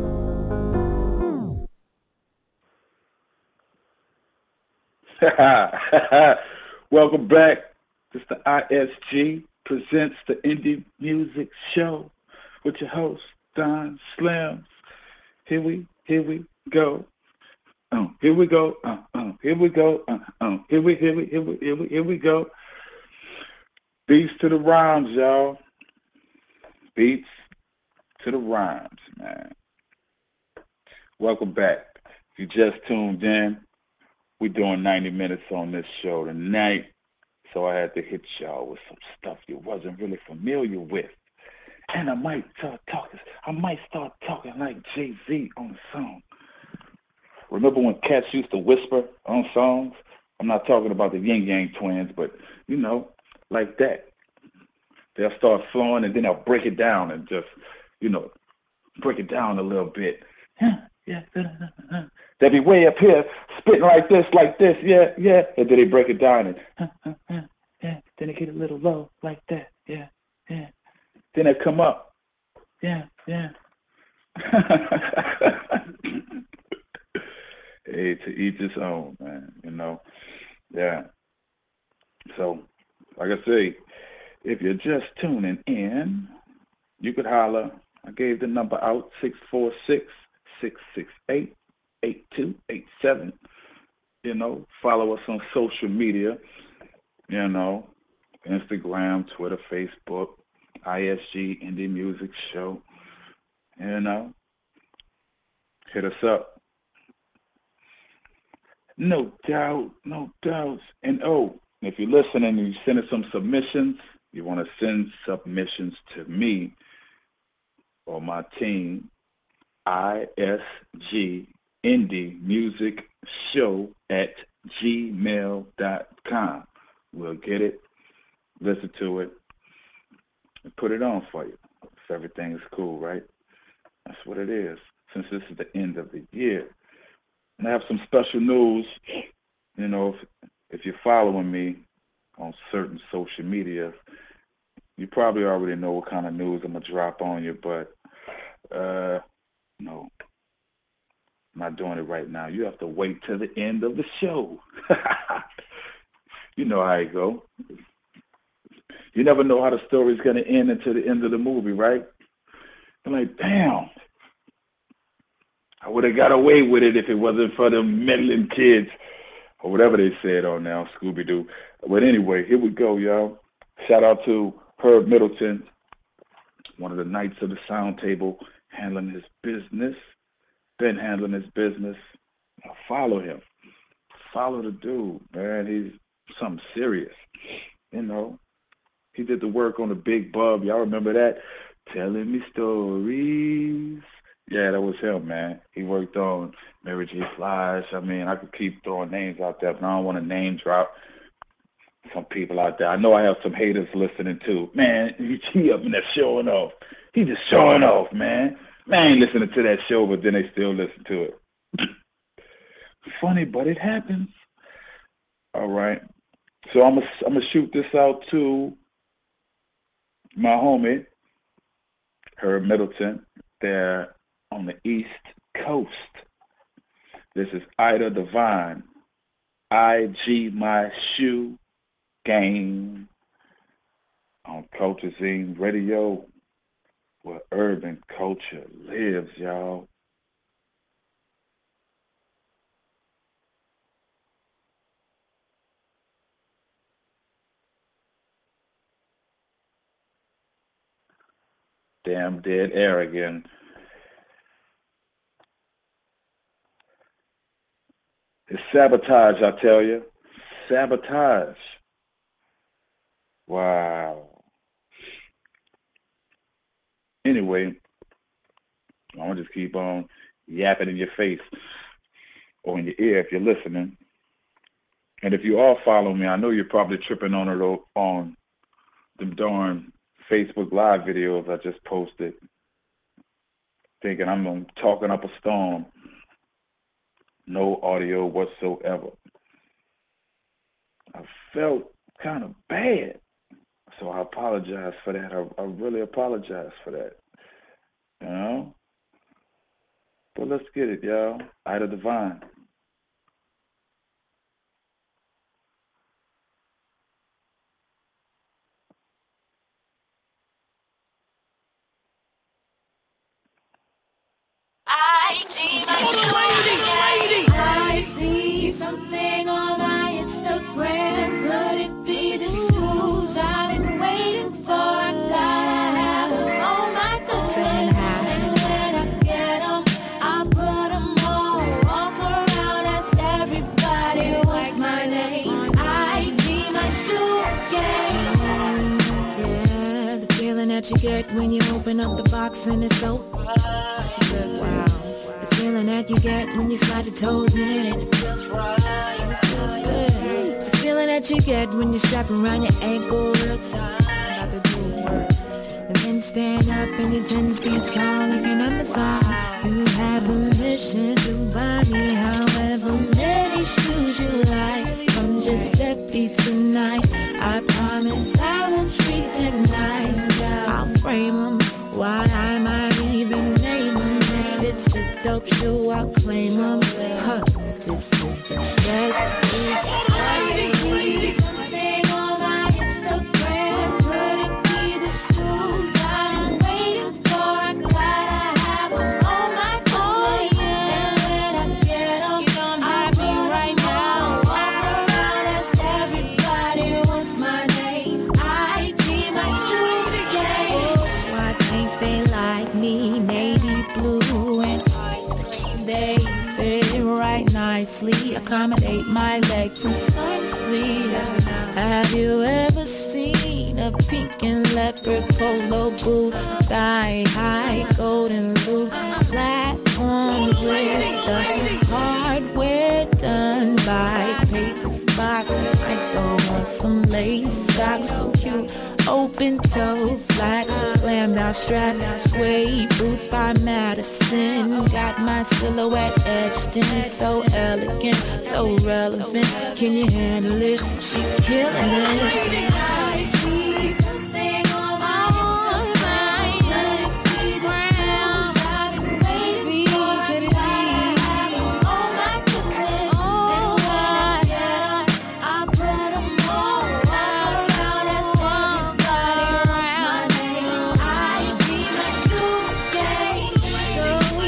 Welcome back. This is the I S G presents the Indie Music Show with your host, Don Slims. Here we, here we go. uh, here we go, uh, uh, here we go, uh, uh, here we, here we, here we, here we, here we go. Beats to the rhymes, y'all. Beats to the rhymes, man. Welcome back. If you just tuned in, we're doing ninety minutes on this show tonight, so I had to hit y'all with some stuff you wasn't really familiar with. And I might start talking, I might start talking like Jay-Z on a song. Remember when cats used to whisper on songs? I'm not talking about the Yin Yang Twins, but, you know, like that. They'll start flowing, and then they'll break it down and just, you know, break it down a little bit. Yeah, they'll be way up here spitting like this, like this, yeah, yeah. And then they break it down and, yeah. Then they get a little low like that, yeah, yeah. Then they come up, yeah, yeah. Hey, to each his own, man, you know, yeah. So, like I say, if you're just tuning in, you could holler. I gave the number out, six four six, six six eight, eight two eight seven. You know, follow us on social media, you know, Instagram, Twitter, Facebook, I S G, Indie Music Show. You know, hit us up. No doubt, no doubts. And oh, if you're listening and you send us some submissions, you want to send submissions to me or my team, I S G Indie Music Show at gmail dot com. We'll get it, listen to it, and put it on for you. If everything's cool, right? That's what it is. Since this is the end of the year. And I have some special news. You know, if, if you're following me on certain social media, you probably already know what kind of news I'm going to drop on you, but uh, no, I'm not doing it right now. You have to wait till the end of the show. You know how it go. You never know how the story's going to end until the end of the movie, right? I'm like, damn. I would have got away with it if it wasn't for them meddling kids or whatever they said on now, Scooby-Doo. But anyway, here we go, y'all. Shout out to Herb Middleton, one of the Knights of the Sound Table, handling his business, been handling his business. Now follow him. Follow the dude, man. He's something serious, you know. He did the work on the Big Bub. Y'all remember that? Telling me stories. Yeah, that was him, man. He worked on Mary J. Blige. I mean, I could keep throwing names out there, but I don't want to name drop some people out there. I know I have some haters listening too. Man, he up in there showing off. He just showing off, man. Man, I ain't listening to that show, but then they still listen to it. Funny, but it happens. All right. So I'm gonna I'm gonna shoot this out to my homie, Herb Middleton, there on the East Coast. This is Ida Divine, I G My Shoe Game on Culture Zine Radio, where urban culture lives, y'all. Damn dead air again. It's sabotage, I tell you. Sabotage. Wow. Anyway, I'm going to just keep on yapping in your face or in your ear if you're listening. And if you are following me, I know you're probably tripping on it on them darn Facebook Live videos I just posted, thinking I'm talking up a storm. No audio whatsoever. I felt kind of bad, so I apologize for that. I, I really apologize for that. You know? But let's get it, y'all. Ida Divine. I G my lady, lady. you get when you open up the box and it's so it's good. Wow. The feeling that you get when you slide your toes in and it feels right, and it feels good. It's the feeling that you get when you strap around your ankle real tight, about to do work. And then you stand up and you're ten feet tall like an Amazon. You have permission to buy me however many shoes you like from Giuseppe tonight. I promise I will treat them nice. I'll frame them, why I might even name them. If it's a dope shoe, I'll claim them. Huh, this is the best piece. I see something on my Instagram. Could it be the shoes I'm waiting for? I'm glad I have them on my goodness. And when I get them, I be right now. Walk around as everybody wants my name. I G my shoe game. Oh, I think they like me, navy blue and white. They fit right nicely, accommodate my leg precisely. Have you ever seen a pink and leopard polo boot, thigh high golden loop, platforms with the hardware done by Paper Fox? I don't want some lace socks, so cute, open toe flats, glammed out straps, suede boots by Madison. Got my silhouette etched in, so elegant, so relevant. Can you handle it? She killing it. I see something on my Instagram. I've been waiting for. Could it be? Oh my goodness. Oh my God. I put them all around as everybody wants my name. I G my shoe game. So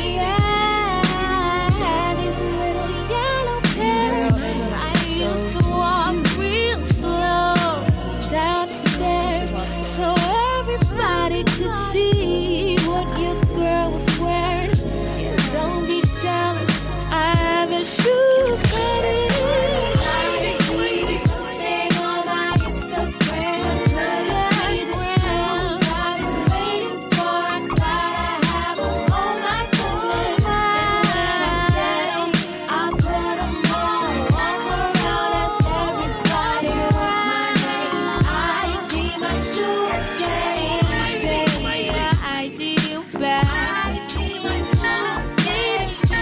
yeah, these little yellow pants. I used to walk real slow down the stairs so everybody could see what your girl was wearing. Don't be jealous, I have a shoe fetish. I see something on my Instagram. Look at the shoes I've been waiting for. I'm glad I have them on my goodness. And when I get them, I put them on. Walk around as everybody wants my name. I G my shoe game. I G you back. I G my shoe. Need a shoe.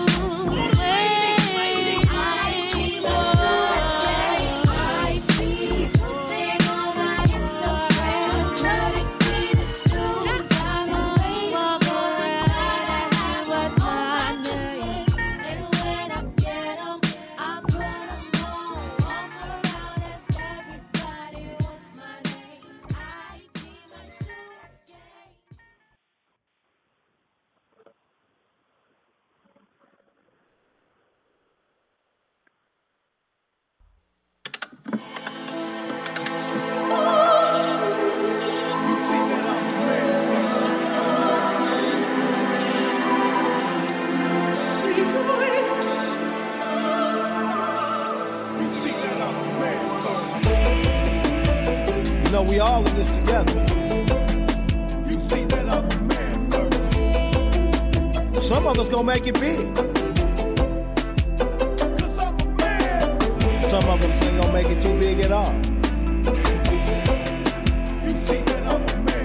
I G my shoe game. I see something on my Instagram. Could it be the shoes I've been waiting for? That's what's my name. And when I get them, I put them on. Walk around as everybody wants my name. I G my shoe game. You know, we all in this together. You see that I'm a man first. Some of us gonna make it big. Cause I'm a man. Some of us ain't gonna make it too big at all. You see that I'm a man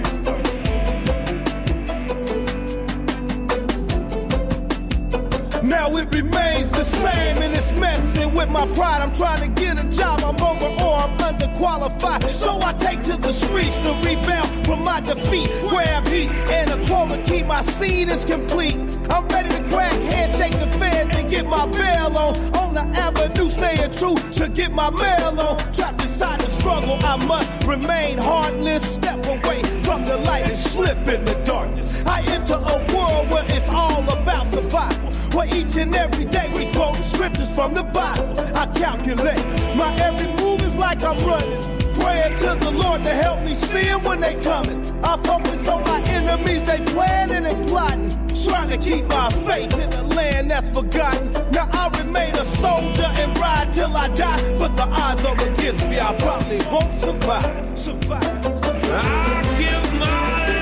first. Now it remains the same and it's messing with my pride. I'm trying to get a job, I'm over or I'm underqualified. So I take to the streets to rebound from my defeat. Grab heat and a quota, keep my seed is complete. I'm ready to crack, handshake the feds and get my bail on. On the avenue, staying true to get my mail on. Trapped inside the struggle, I must remain heartless. Step away from the light and slip in the darkness. I enter a world where it's all about survival. Where each and every day we quote scriptures from the Bible. I calculate my every move is like I'm running. Praying to the Lord to help me see him when they coming. I focus on my enemies, they planning and plotting. Trying to keep my faith in the land that's forgotten. Now I remain a soldier and ride till I die. But the odds are against me, I probably won't survive. Survive. survive. I give my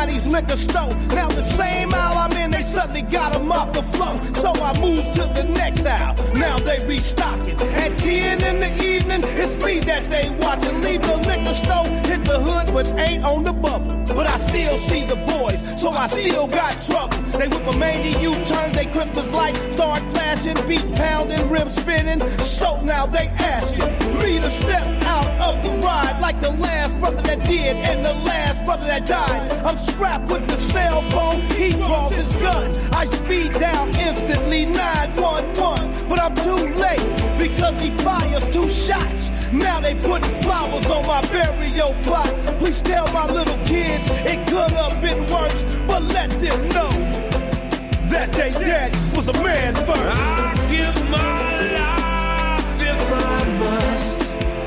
Daddy's liquor store. Now the same aisle I'm in, they suddenly got them off the floor. So I moved to the next aisle. Now they restocking. At ten in the evening, it's me that they watching. Leave the liquor store, hit the hood, but ain't on the bubble. But I still see the boys, so I still got trouble. They whip a mangy U-turns, they Christmas lights start flashing, beat pounding, rim spinning. So now they asking me to step out of the ride like the last brother that did and the last brother that died. I'm strapped with the cell phone, he draws his gun. I speed down instantly, nine one one. But I'm too late because he fires two shots. Now they putting flowers on my burial plot. Please tell my little kids it could have been worse, but let them know that they daddy was a man first. I'll give my life if I must.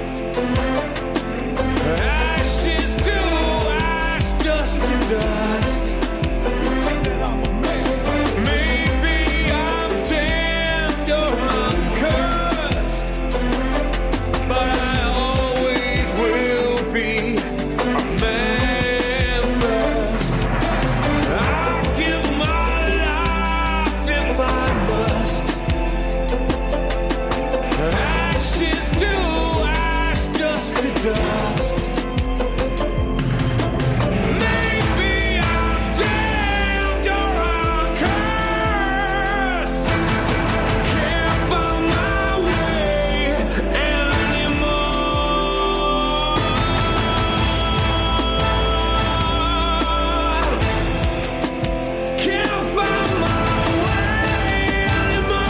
Ashes to ash, dust to dust. Maybe I'm damned or I'm cursed, but I always will be a man first. I'll give my life if I must. Ashes to ash, dust to dust. Maybe I'm damned or I'm cursed. Can't find my way anymore. Can't find my way anymore.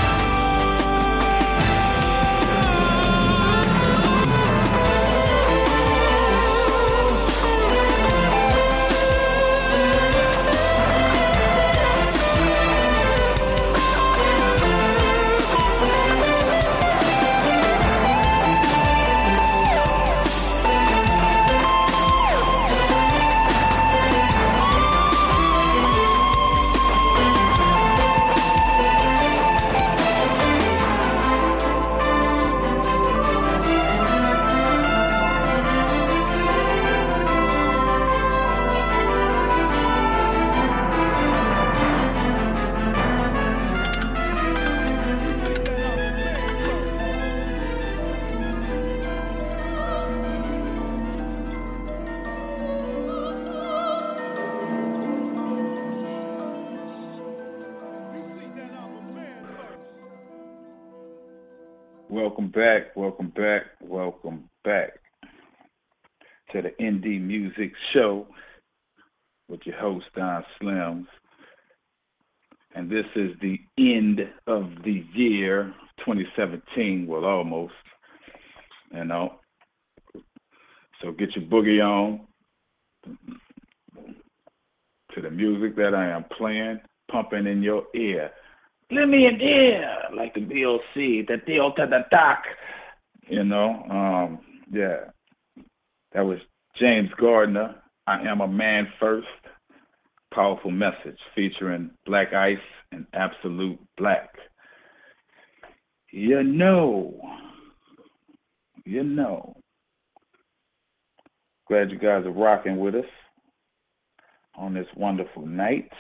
Welcome back, welcome back, welcome back to the Indie Music Show with your host, Don Slims. And this is the end of the year, twenty seventeen, well, almost, you know. So get your boogie on to the music that I am playing, pumping in your ear. Let me in ear, like the D O C, the deal to the doc, you know. Um, yeah, that was James Gardner, I Am a Man First. Powerful message featuring Black Ice and Absolute Black. You know, you know. Glad you guys are rocking with us on this wonderful night.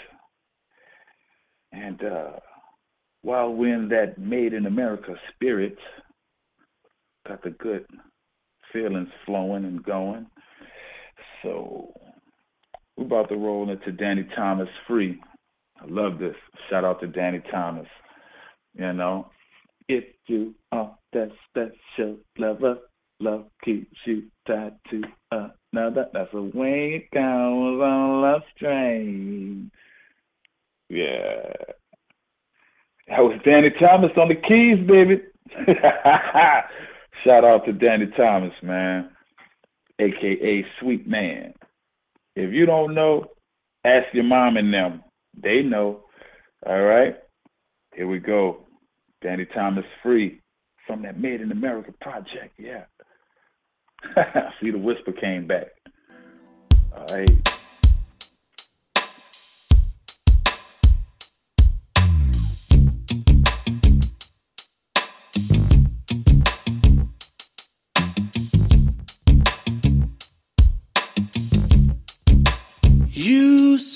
And uh, while we're in that Made in America spirit, got the good feelings flowing and going. So we're about to roll into Danny Thomas Free. I love this. Shout out to Danny Thomas. You know, if you are that special lover, love keeps you tied to another. That's the way it goes on Love Train. Yeah. That was Danny Thomas on the keys, baby. Shout out to Danny Thomas, man, a k a. Sweet Man. If you don't know, ask your mom and them. They know. All right? Here we go. Danny Thomas Free from that Made in America project, yeah. See, the whisper came back. All right. You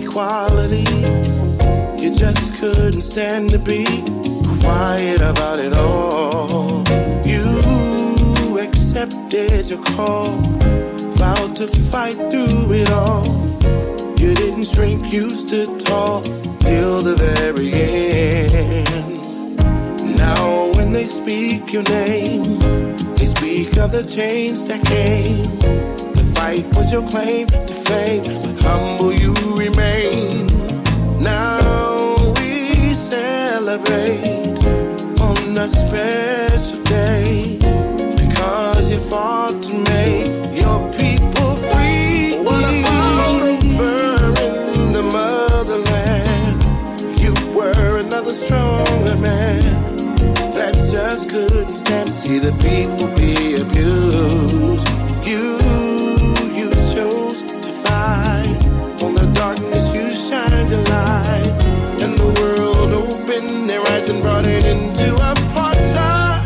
equality. You just couldn't stand to be quiet about it all. You accepted your call, vowed to fight through it all. You didn't shrink, you stood tall till the very end. Now when they speak your name, they speak of the change that came. The fight was your claim to fame, but humble you remain. Now we celebrate on a special day, because you fought to make your people free. What about over in the motherland? You were another stronger man that just couldn't stand to see the people be abused. You, you chose to fight. On the darkness you shined a light, and the world opened their eyes and brought it into apartheid.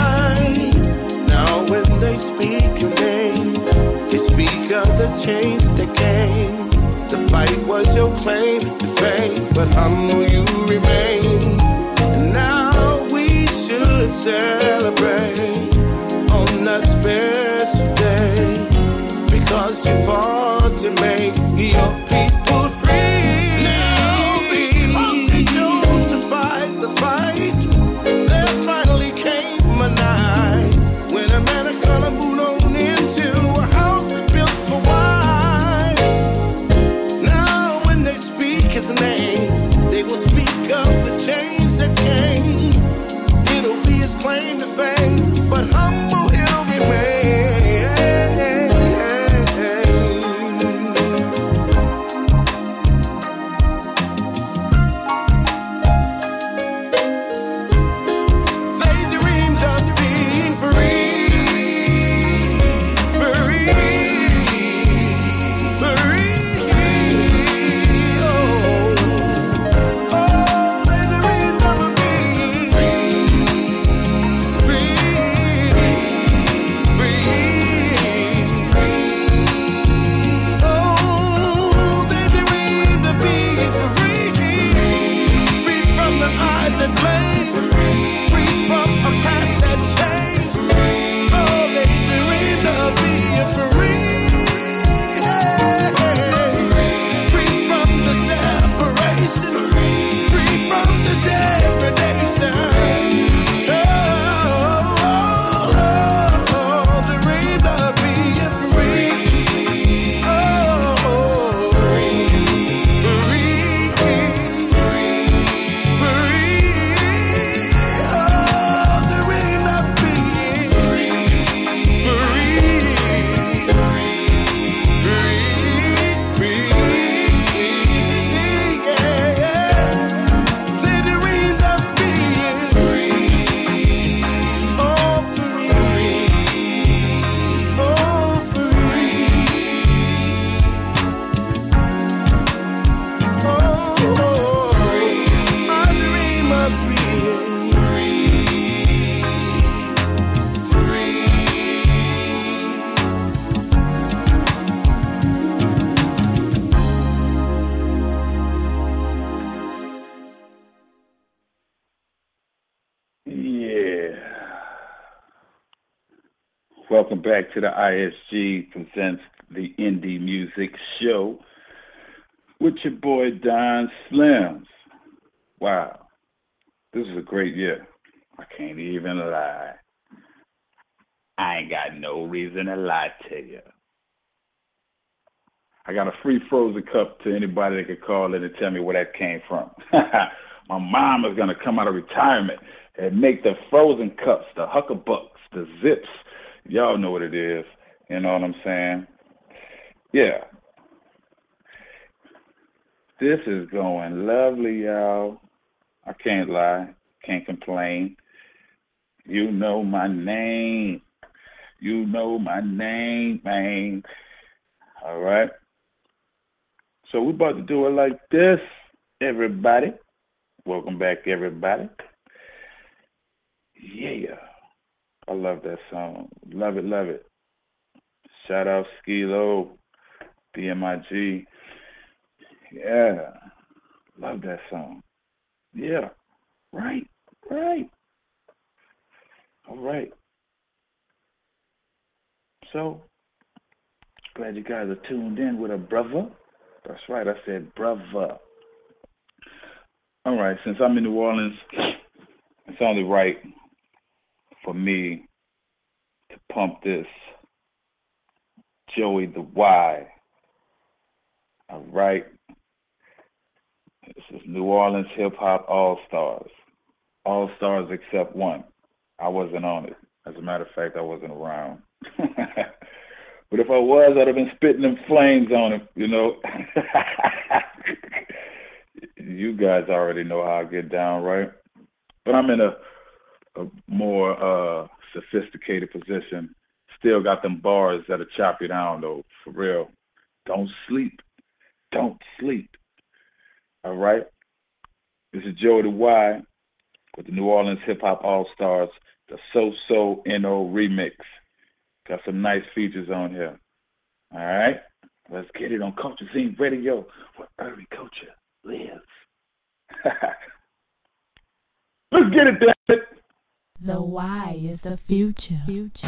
Now when they speak your name, they speak of the change that came. The fight was your claim to fame, but humble you remain. And now we should celebrate on a special day, because you fought to make your people free. Now because they chose to fight the fight, there finally came a night when a man of color moved on into a house built for wives. Now when they speak his name, they will speak of the change that came. It'll be his claim to fame, but humble he'll remain. Welcome back to the I S G presents the Indie Music Show with your boy Don Slims. Wow, this is a great year. I can't even lie. I ain't got no reason to lie to you. I got a free frozen cup to anybody that could call in and tell me where that came from. My mom is going to come out of retirement and make the frozen cups, the Huckabucks, the Zips. Y'all know what it is. You know what I'm saying? Yeah. This is going lovely, y'all. I can't lie. Can't complain. You know my name. You know my name, man. All right? So we're about to do it like this, everybody. Welcome back, everybody. Yeah. I love that song. Love it, love it. Shout out Skilo, B M I G. Yeah. Love that song. Yeah. Right. Right. All right. So, glad you guys are tuned in with a brother. That's right, I said brother. All right, since I'm in New Orleans, it's only right for me to pump this Joey the Y. All right. This is New Orleans Hip Hop All-Stars. All-Stars except one. I wasn't on it. As a matter of fact, I wasn't around. But if I was, I'd have been spitting them flames on it, you know. You guys already know how I get down, right? But I'm in a, a more uh, sophisticated position. Still got them bars that'll chop you down, though, for real. Don't sleep. Don't sleep. All right? This is Joey the Y with the New Orleans Hip Hop All-Stars, the So So N O remix. Got some nice features on here. All right? Let's get it on Culture Scene Radio, where urban culture lives. Let's get it, damn it. The Y is the future. Future.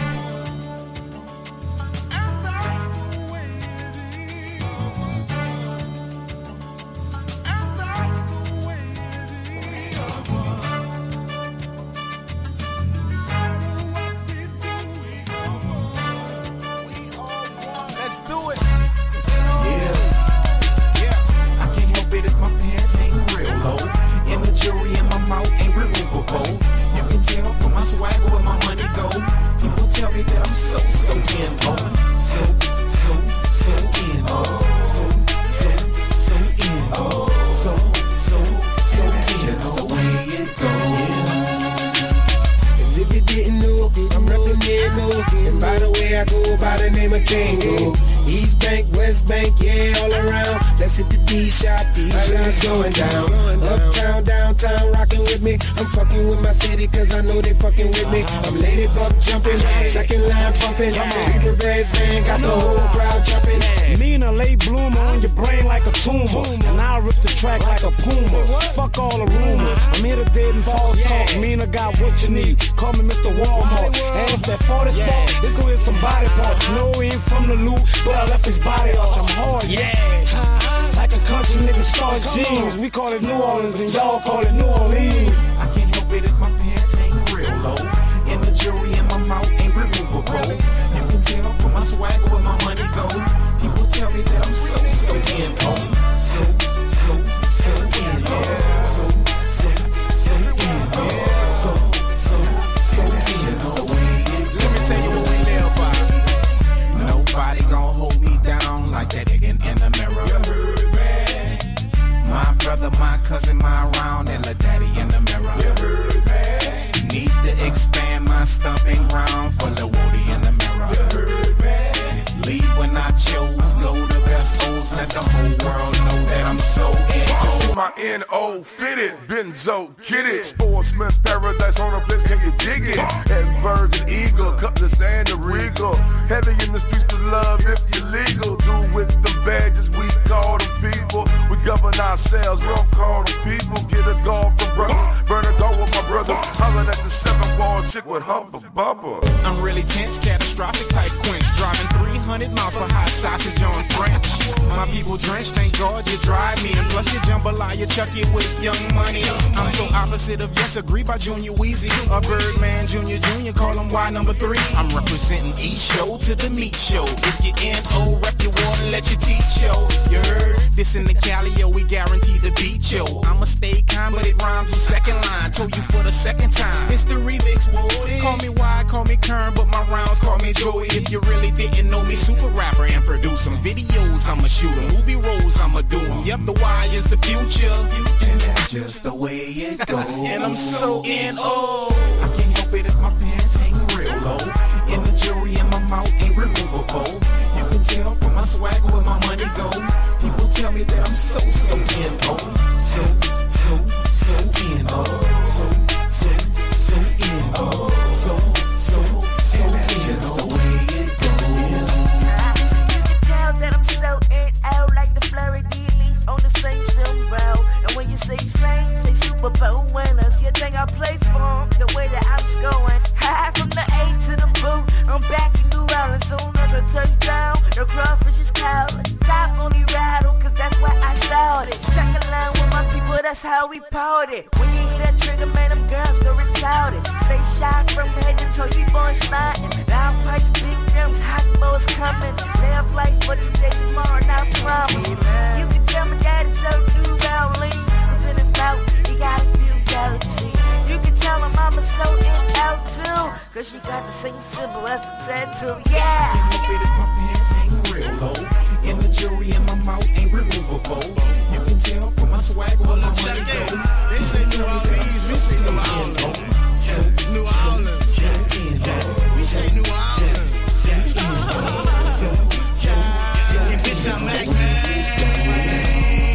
You can tell from my swag where my money go. People tell me that I'm so, so in oh. So, so, so in oh. So, so, so in oh. So, so, so in oh. The way it goes. As if you didn't know, I'm reppin' it, no. And by the way I go by the name of Kango. East Bank, West Bank, yeah, all around. Let's hit the D-Shop, D-Shop's going down. Uptown, downtown, rocking with me. I'm fucking with my city, cause I know they fucking with me. I'm ladybug jumping, second line pumping. Reaper bass man, got the whole crowd jumping. Me and a late bloomer on your brain like a tumor. And I'll rip the track like a puma. Fuck all the rumors. I'm here to dead and false talk. Me and I got what you need. Call me Mister Walmart. And if that forty spot, it's gonna hit some body parts. No, he ain't from the loop, but I left his body arch. I'm hard, yeah. Like a country nigga starch jeans. We call it New Orleans and y'all call it New Orleans. I can't help it if my pants ain't real low. And the jewelry in my mouth ain't removable. You can tell from my swag where my money go. People tell me that I'm so, so in oh. So, so, so in oh. So, so, so in oh. So, so, so in oh. Let me tell you what we live by. Nobody gon' hold me down like that nigga in the mirror. My brother, my cousin, my round, and la daddy in the mirror. Need to expand my stomping ground for Lil Woody in the mirror. Leave when I chose, blow the best O's, let the whole world know that I'm so in. I see my N O fitted, Benzo, get it. Sportsman's paradise on a place, can you dig it? Edinburgh and Eagle, Cutlass and the Regal. Heavy in the streets with love if you're legal. Do with the badges, we call them people. We govern ourselves, we don't call them people. Get a guard from brothers, burn a dog with my brothers. Hollering at the seven wall chick with humper bumper. I'm really tense, catastrophic type quench. Driving three hundred miles for hot sausage on French. My people drenched, thank God you drive me. And plus you jambalaya, chuck it with young money. I'm so opposite of yes, agree by Junior Weezy. A Birdman, Junior Junior, call him Y number three. I'm representing each show to the meat show. If you N O, rep your water, let your teeth show. You heard? This in the Calio, we guarantee the beat yo. I'ma stay calm, but it rhymes with second line. Told you for the second time. It's the remix, Woody. Call me Y, call me Kern, but my rounds call me Joey. If you really didn't know me, super rapper and produce some videos. I'ma shoot 'em, movie roles, I'ma do 'em. Yep, the Y is the future. And that's just the way it goes. And I'm so in oh. I can't help it if my pants ain't real low. And the jewelry in my mouth ain't removable. You can tell from my swag where my money go. People tell me that I'm so, so in oh. So, so, so in oh. So, so, so in oh. So, so, so in oh. The way it goes. You can tell that I'm so in oh, like the Florida leaf on the it. When you hear that trigger, man, them girls go retarded. Stay shy from head to toe, you boys sliding. Loud pipes, big drums, hot boys coming. Live life for today, tomorrow, not promise. You can tell my daddy so New Orleans, cause in his mouth, he got a few goatees. You can tell my mama so in out too, cause she got the same symbol as the tattoo. Yeah! In the bit of my pants ain't real low. And the jewelry in my mouth ain't removable. You can tell from my swag where my money go. They say New Orleans, we say New Orleans. New Orleans. We say New Orleans. Bitch, I'm back, man.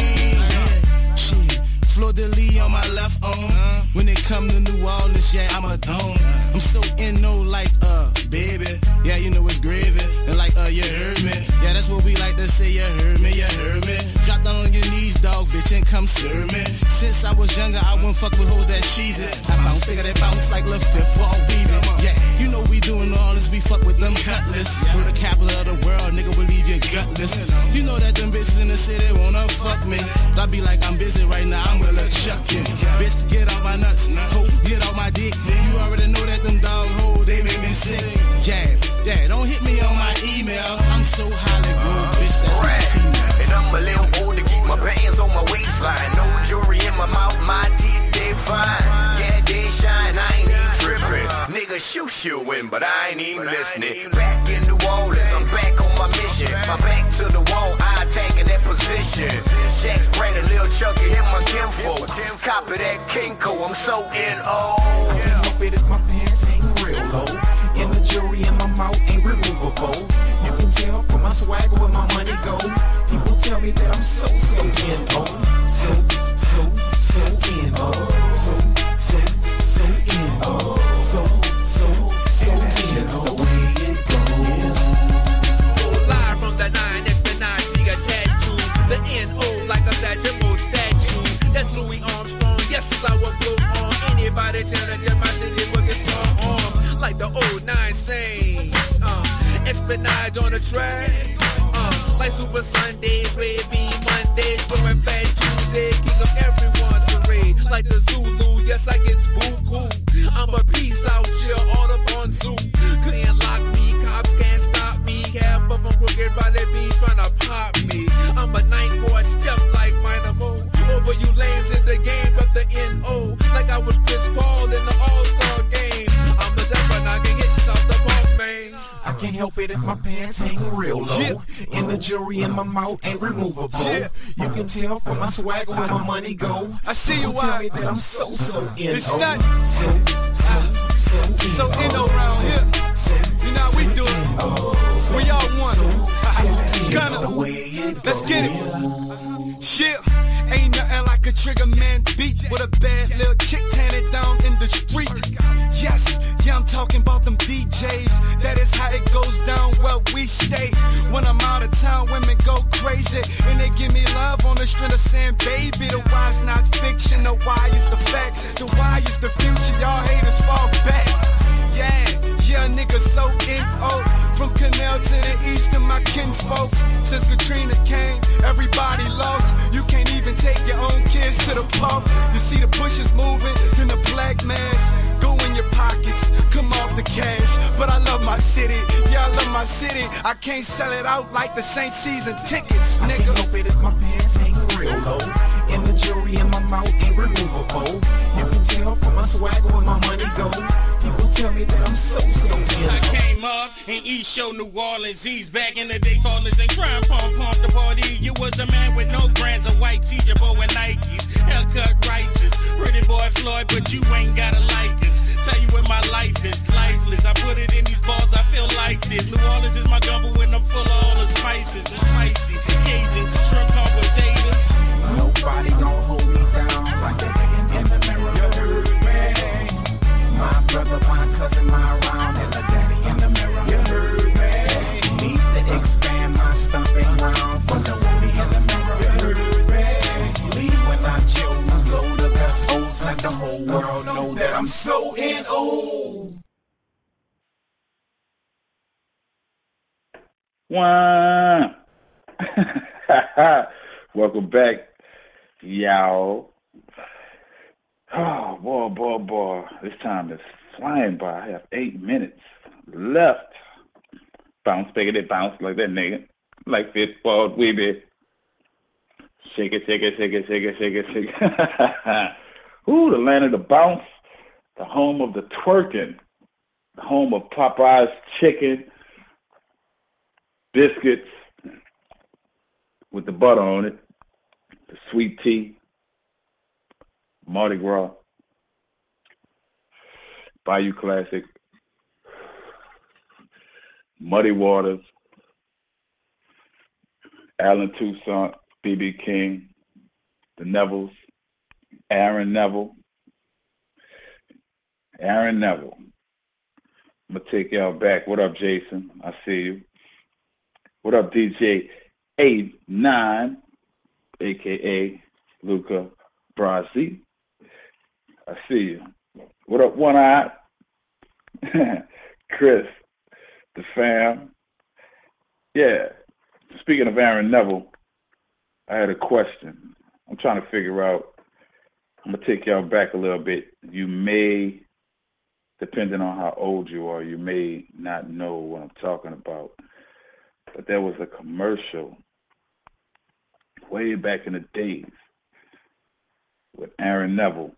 Shit, Fleur de Lis on my left arm. When it come to New Orleans, yeah, I'm a dome. I'm so in no like, uh, baby. Yeah, you know it's gravy. And like, uh, you heard me. Yeah, that's what we like to say, you heard me, you heard me. Drop down on your knees, dog, bitch, and come serve me. Since I was younger, I wouldn't fuck with hoes that cheesy. I bounce, figure that bounce like Lil Fifth Wall weaving. Yeah, you know we doing all this, we fuck with them cutlass. We're the capital of the world, nigga, will leave you gutless. You know that them bitches in the city wanna fuck me. I be like, I'm busy right now, I'm with a chuck you. Bitch, get off my nuts, ho, get off my dick. You already know that them dog hoes, they make me sick. Yeah, yeah, don't hit me on my email. I'm so highly grown, bitch, that's my team. And I'm a little old to keep my pants on my waistline. No jewelry in my mouth, my teeth, they fine. Yeah, they shine, I ain't even tripping. Nigga, shoot shooting, but I ain't even listening. Back in New Orleans, I'm back on my mission. My back to the wall, I attack in that position. Jack Sprayed a little Chucky, hit my kinfolk. Copy that Kinko, I'm so N O. My bit of my pants ain't real low. And the jewelry in my mouth ain't removable. You can tell from my swag where my money go. People tell me that I'm so, so N O. So, so, so N O. So, so, so N O. So, so, so N O. That's the way it goes. Live from the nine, espionage being attached to the N O like a Satchmo statue. That's Louis Armstrong. Yes, I will go on. Anybody challenge my city will get thrown on. Like the old nine saints, uh, espionage on the track, uh, like Super Sundays, Red Bean Mondays, Blowing Fat Tuesday, king of everyone's parade, like the Zulu, yes I get spooked, I'm a piece out here, all up on Zoo, couldn't lock me, cops can't stop me, half of them crooked by their beans tryna pop me, I'm a night boy, step like Minamo, over you lames in the game, but the N O, like I was Chris Paul in the All-Star game, I'm a I can't help it if my pants ain't real low. Yeah. And the jewelry in my mouth ain't removable. Yeah. You can tell from my swag where my money go. I see you tell me that I'm so, so N O. It's not so, so, so, so N O around here. You know how we do it. We all one. Gunna. Let's get it. Shit. Ain't nothing like a trigger man beat with a bad little chick tanning down in the street. Yes, yeah, I'm talking about them D Js. That is how it goes down where we stay. When I'm out of town, women go crazy. And they give me love on the string of saying, baby, the why's not fiction, the why is the fact. The why is the future, y'all haters fall back. Yeah, yeah, nigga so N O. From Canal to the east of my kinfolks. Since Katrina came, everybody lost. You can't even take your own kids to the pump. You see the bushes moving, then the black mass go in your pockets, come off the cash. But I love my city, yeah, I love my city. I can't sell it out like the Saint season tickets, nigga. I can't help it if my pants ain't real low. And the jewelry in my mouth ain't removable. You can tell from my swag where my money go. People tell me that I'm so, so N O. I came up in East Show, New Orleans. He's back in the day, callers and crime, pump, pump the party. You was a man with no brands of white t-shirt, bow and Nikes. Haircut righteous, pretty boy Floyd, but you ain't gotta like us. Tell you what my life is, lifeless. I put it in these balls, I feel like this. New Orleans is my gumbo when I'm full of all the spices. It's spicy, Cajun, shrimp con potatoes. Nobody gon' hold me down like a nigga in the mirror. You heard me. My brother, my cousin, my round, and a daddy in the mirror. You heard me. Need to expand my stomping ground from the woody in the mirror. You heard me. Leave when I choose, blow the best hoes, let the whole world know that I'm so N O. Wow. Welcome back, y'all. Oh, boy, boy, boy. This time is flying by. I have eight minutes left. Bounce, biggity, bounce like that nigga. Like this ball, we be. Shake it, shake it, shake it, shake it, shake it, shake it. Ooh, the land of the bounce. The home of the twerking. The home of Popeye's chicken. Biscuits with the butter on it. The sweet tea. Mardi Gras. Bayou Classic. Muddy Waters. Allen Toussaint. B B King. The Nevilles. Aaron Neville. Aaron Neville. I'm going to take y'all back. What up, Jason? I see you. What up, D J A nine, a k a. Luca Brasi? I see you. What up, One Eye? Chris, the fam. Yeah. Speaking of Aaron Neville, I had a question. I'm trying to figure out. I'm going to take y'all back a little bit. You may, depending on how old you are, you may not know what I'm talking about. But there was a commercial way back in the days with Aaron Neville.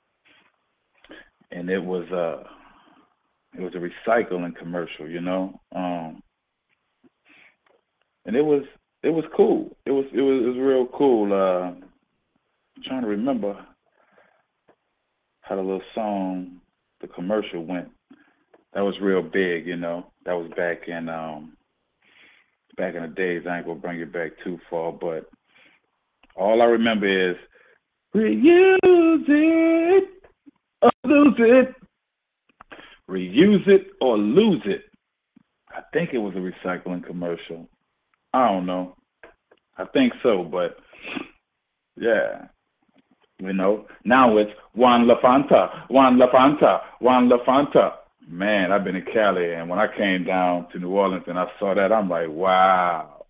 And it was a, it was a recycling commercial, you know? Um, and it was it was cool. It was it was, it was real cool. Uh, I'm trying to remember how the little song, the commercial went. That was real big, you know. That was back in um, back in the days. I ain't gonna bring it back too far, but all I remember is reuse it or lose it, reuse it or lose it. I think it was a recycling commercial. I don't know. I think so, but yeah. You know, now it's Juan La Fanta, Juan La Fanta, Juan La Fanta. Man, I've been in Cali, and when I came down to New Orleans and I saw that, I'm like, wow.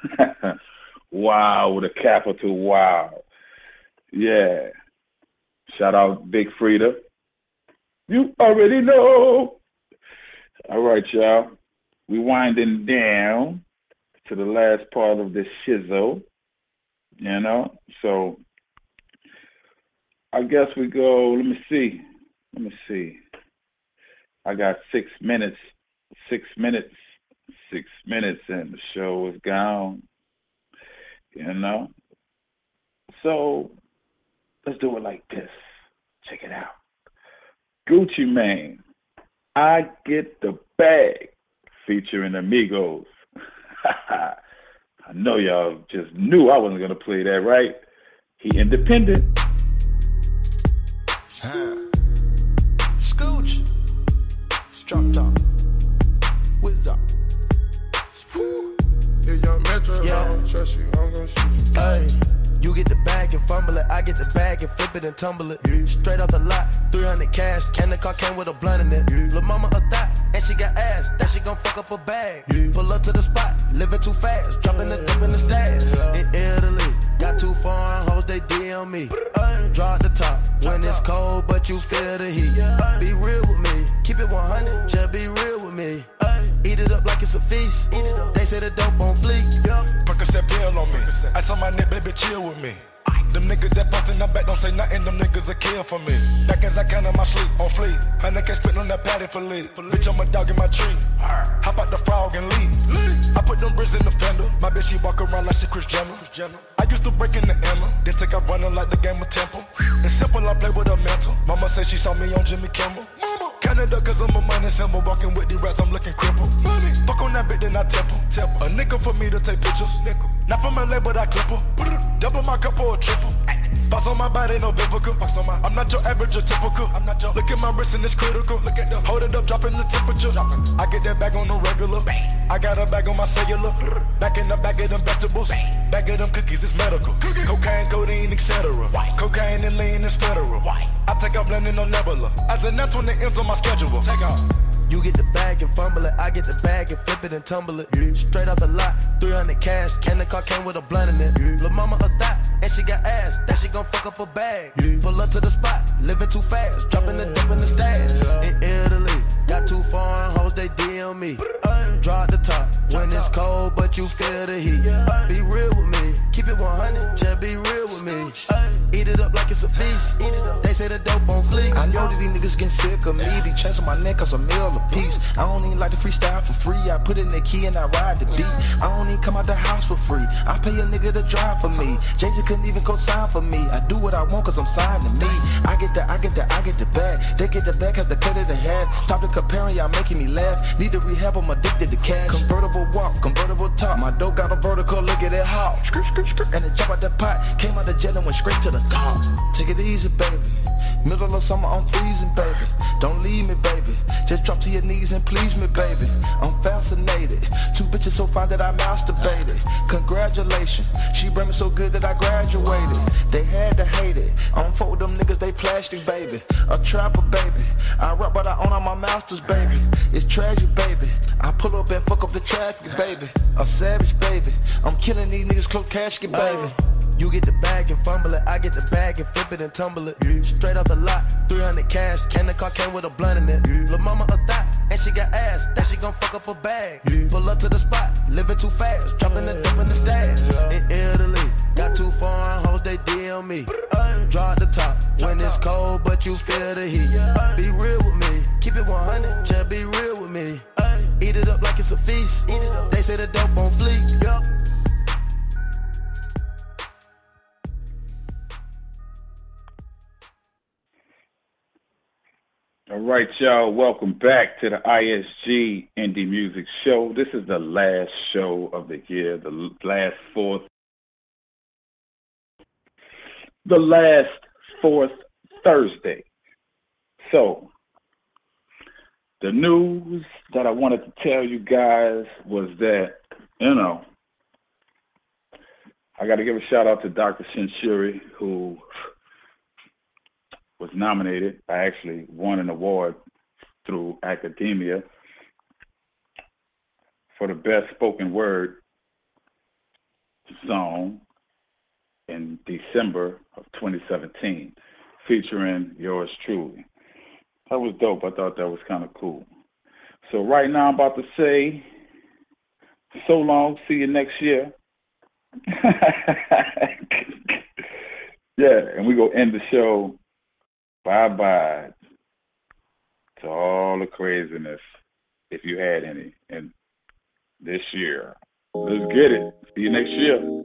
Wow, with a capital wow. Yeah. Shout out Big Frida. You already know. All right, y'all. We winding down to the last part of this shizzle, you know? So I guess we go, let me see. Let me see. I got six minutes, six minutes, six minutes, and the show is gone, you know? So let's do it like this. Check it out. Gucci Mane, I Get the Bag, featuring Amigos. I know y'all just knew I wasn't going to play that, right? He independent. Huh. Scooch. Drop top. Whiz up. Yeah, young Metro, Yeah. I don't trust you. I'm gonna shoot you. Hey. You get the bag and fumble it, I get the bag and flip it and tumble it. Yeah. Straight off the lot, three hundred cash, can the car came with a blunt in it. Yeah. Lil' mama a thot, and she got ass, that she gon' fuck up a bag. Yeah. Pull up to the spot, living too fast, dropping the dope in the stash. Yeah. In Italy, got two foreign hoes, they D M me. Drop the top, when it's cold, but you feel the heat. Yeah. Be real with me, keep it one hundred, just be real with me. Eat it up like it's a feast. They say the dope on fleek. Percocet pill on me. Ice on my neck, baby, chill with me. Them niggas that fucked in the back don't say nothing, them niggas a kill for me. Back as I count in my sleep, on fleek. Honey can't spit on that patty for lead. Bitch, I'm a dog in my tree. Hop out the frog and leave. I put them bricks in the fender. My bitch, she walk around like she Kris Jenner. I used to break in the Emma, then take out running like the game of Temple. It's simple, I play with a mental. Mama said she saw me on Jimmy Kimmel. Canada, cause I'm a money symbol. Walking with the rats, I'm looking crippled. Money. Fuck on that bitch, then I temple. temple. A nickel for me to take pictures. Nickel. Not from L A, but I clip her. Double my cup or a triple. Box on my body, no biblical. On my, I'm not your average or typical. I'm not your. Look at my wrist and it's critical. Look at the. Hold it up, dropping the temperature. Dropping. I get that bag on the regular. Bang. I got a bag on my cellular. Back in the bag of them vegetables. Bang. Bag of them cookies, it's medical. Cookie. Cocaine, codeine, et cetera. Cocaine and lean is federal. White. I take out blending on Nebula. As a net when it ends on my schedule. Take off. You get the bag and fumble it, I get the bag and flip it and tumble it. Yeah. Straight off the lot, three hundred cash, can the car came with a blunt in it. Yeah. Lil' mama a thot, and she got ass, that she gon' fuck up a bag. Pull up to the spot, living too fast, dropping the dope in the stash. In Italy, got two foreign hoes, they D M me. Draw at the top when it's cold, but you feel the heat. Be real with me, keep it one hundred, just be real with me. Eat it up like it's a feast. They say the dope on fleek. I know that these niggas getting sick of me. These chains on my neck cost a meal a piece. I don't even like to freestyle for free. I put in the key and I ride the beat. I don't even come out the house for free. I pay a nigga to drive for me. Jay-Z couldn't even co-sign for me. I do what I want cause I'm signed to me. I get the, I get the, I get the bag. They get the bag, have to cut it in half. Stop the comparing, y'all making me laugh. Need to rehab, I'm addicted to cash. Convertible walk, convertible talk. My dope got a vertical, look at it hot. Skirt, skirt, skirt, and it jump out the pot. Came out the jet and went straight to the top. Take it easy, baby. Middle of summer, I'm freezing, baby. Don't leave me, baby. Just drop to your knees and please me, baby. I'm fascinated. Two bitches so fine that I masturbated. Congratulations. She bring me so good that I graduated. They had to hate it. I don't fuck with them niggas, they plastic, baby. A trapper, baby. I rap, but I own all my masters, baby. It's tragic, baby. I pull up and fuck up the traffic, baby. A savage, baby. I'm killing these niggas, close casket, baby. You get the bag and fumble it, I get the bag and flip it and tumble it. Straight off the lot, three hundred cash, and the car came with a blunt in it. Lil' mama a thot, and she got ass, that she gon' fuck up a bag. Pull up to the spot, living too fast, dropping the dope in the stash. In Italy, got two foreign hoes, they D M me. Draw at the top, when it's cold, but you feel the heat. Be real with me, keep it one hundred, just be real with me. Eat it up like it's a feast, they say the dope on fleek, yup. All right, y'all. Welcome back to the I S G Indie Music Show. This is the last show of the year, the last fourth, the last fourth Thursday. So, the news that I wanted to tell you guys was that, you know, I got to give a shout out to Doctor Shinshiri, who was nominated. I actually won an award through academia for the best spoken word song in December of twenty seventeen, featuring yours truly. That was dope. I thought that was kind of cool. So right now I'm about to say, so long, see you next year. Yeah, and we're going to end the show. Bye-bye to all the craziness, if you had any, in this year. Let's get it. See you next year.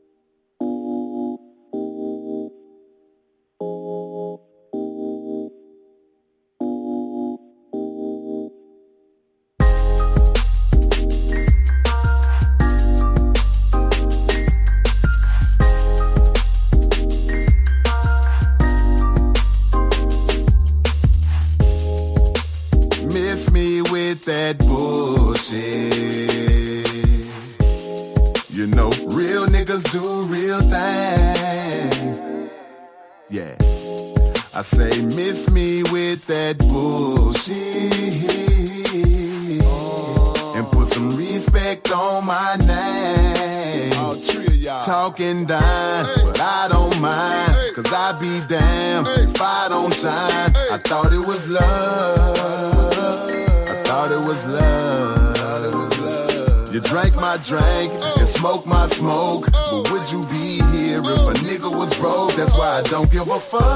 That bullshit. You know, real niggas do real things. Yeah. I say, miss me with that bullshit. And put some respect on my name. Talking down, but I don't mind. Cause I be damned if I don't shine. I thought it was love. Thought it was love. Thought it was love. You drank my drink and smoked my smoke. But would you be here if a nigga was broke? That's why I don't give a fuck.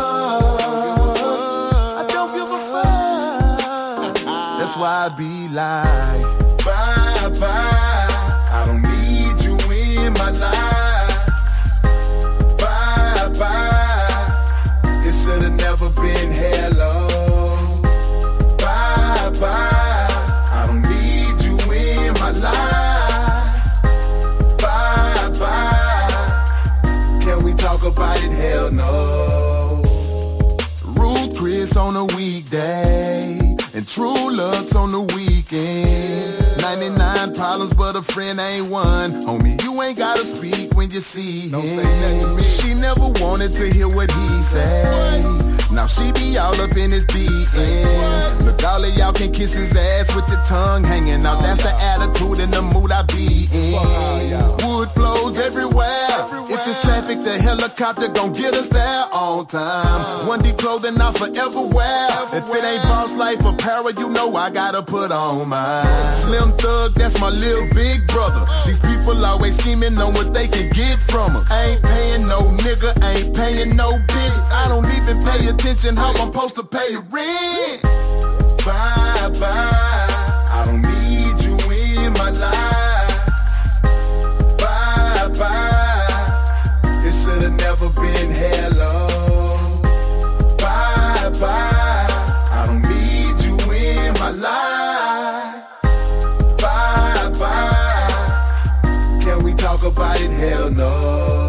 I don't give a fuck. That's why I be like, bye bye. I don't need you in my life. Bye bye. It should've never been hello. Bye bye. Bye bye. Can we talk about it? Hell no. Rude Chris on a weekday and True Lux on the weekend. ninety-nine problems, but a friend ain't one. Homie, you ain't gotta speak when you see him. Don't say nothing to me. She never wanted to hear what he said. Now she be all up in his D M. Look, all of y'all can kiss his ass with your tongue hanging out. That's the attitude and the mood I be in. Hollywood flows everywhere. If it's traffic, the helicopter gon' get us there on time. one D clothing I forever wear. If it ain't boss life apparel, you know I gotta put on mine. Slim Thug, that's my little big brother. These people always scheming on what they can get from us. I ain't paying no nigga, ain't paying no bitch. I don't even pay attention how I'm supposed to pay rent. Bye bye, I don't need you in my life. Bye bye, it should've never been hello. Bye bye, I don't need you in my life. Bye bye, can we talk about it? Hell no.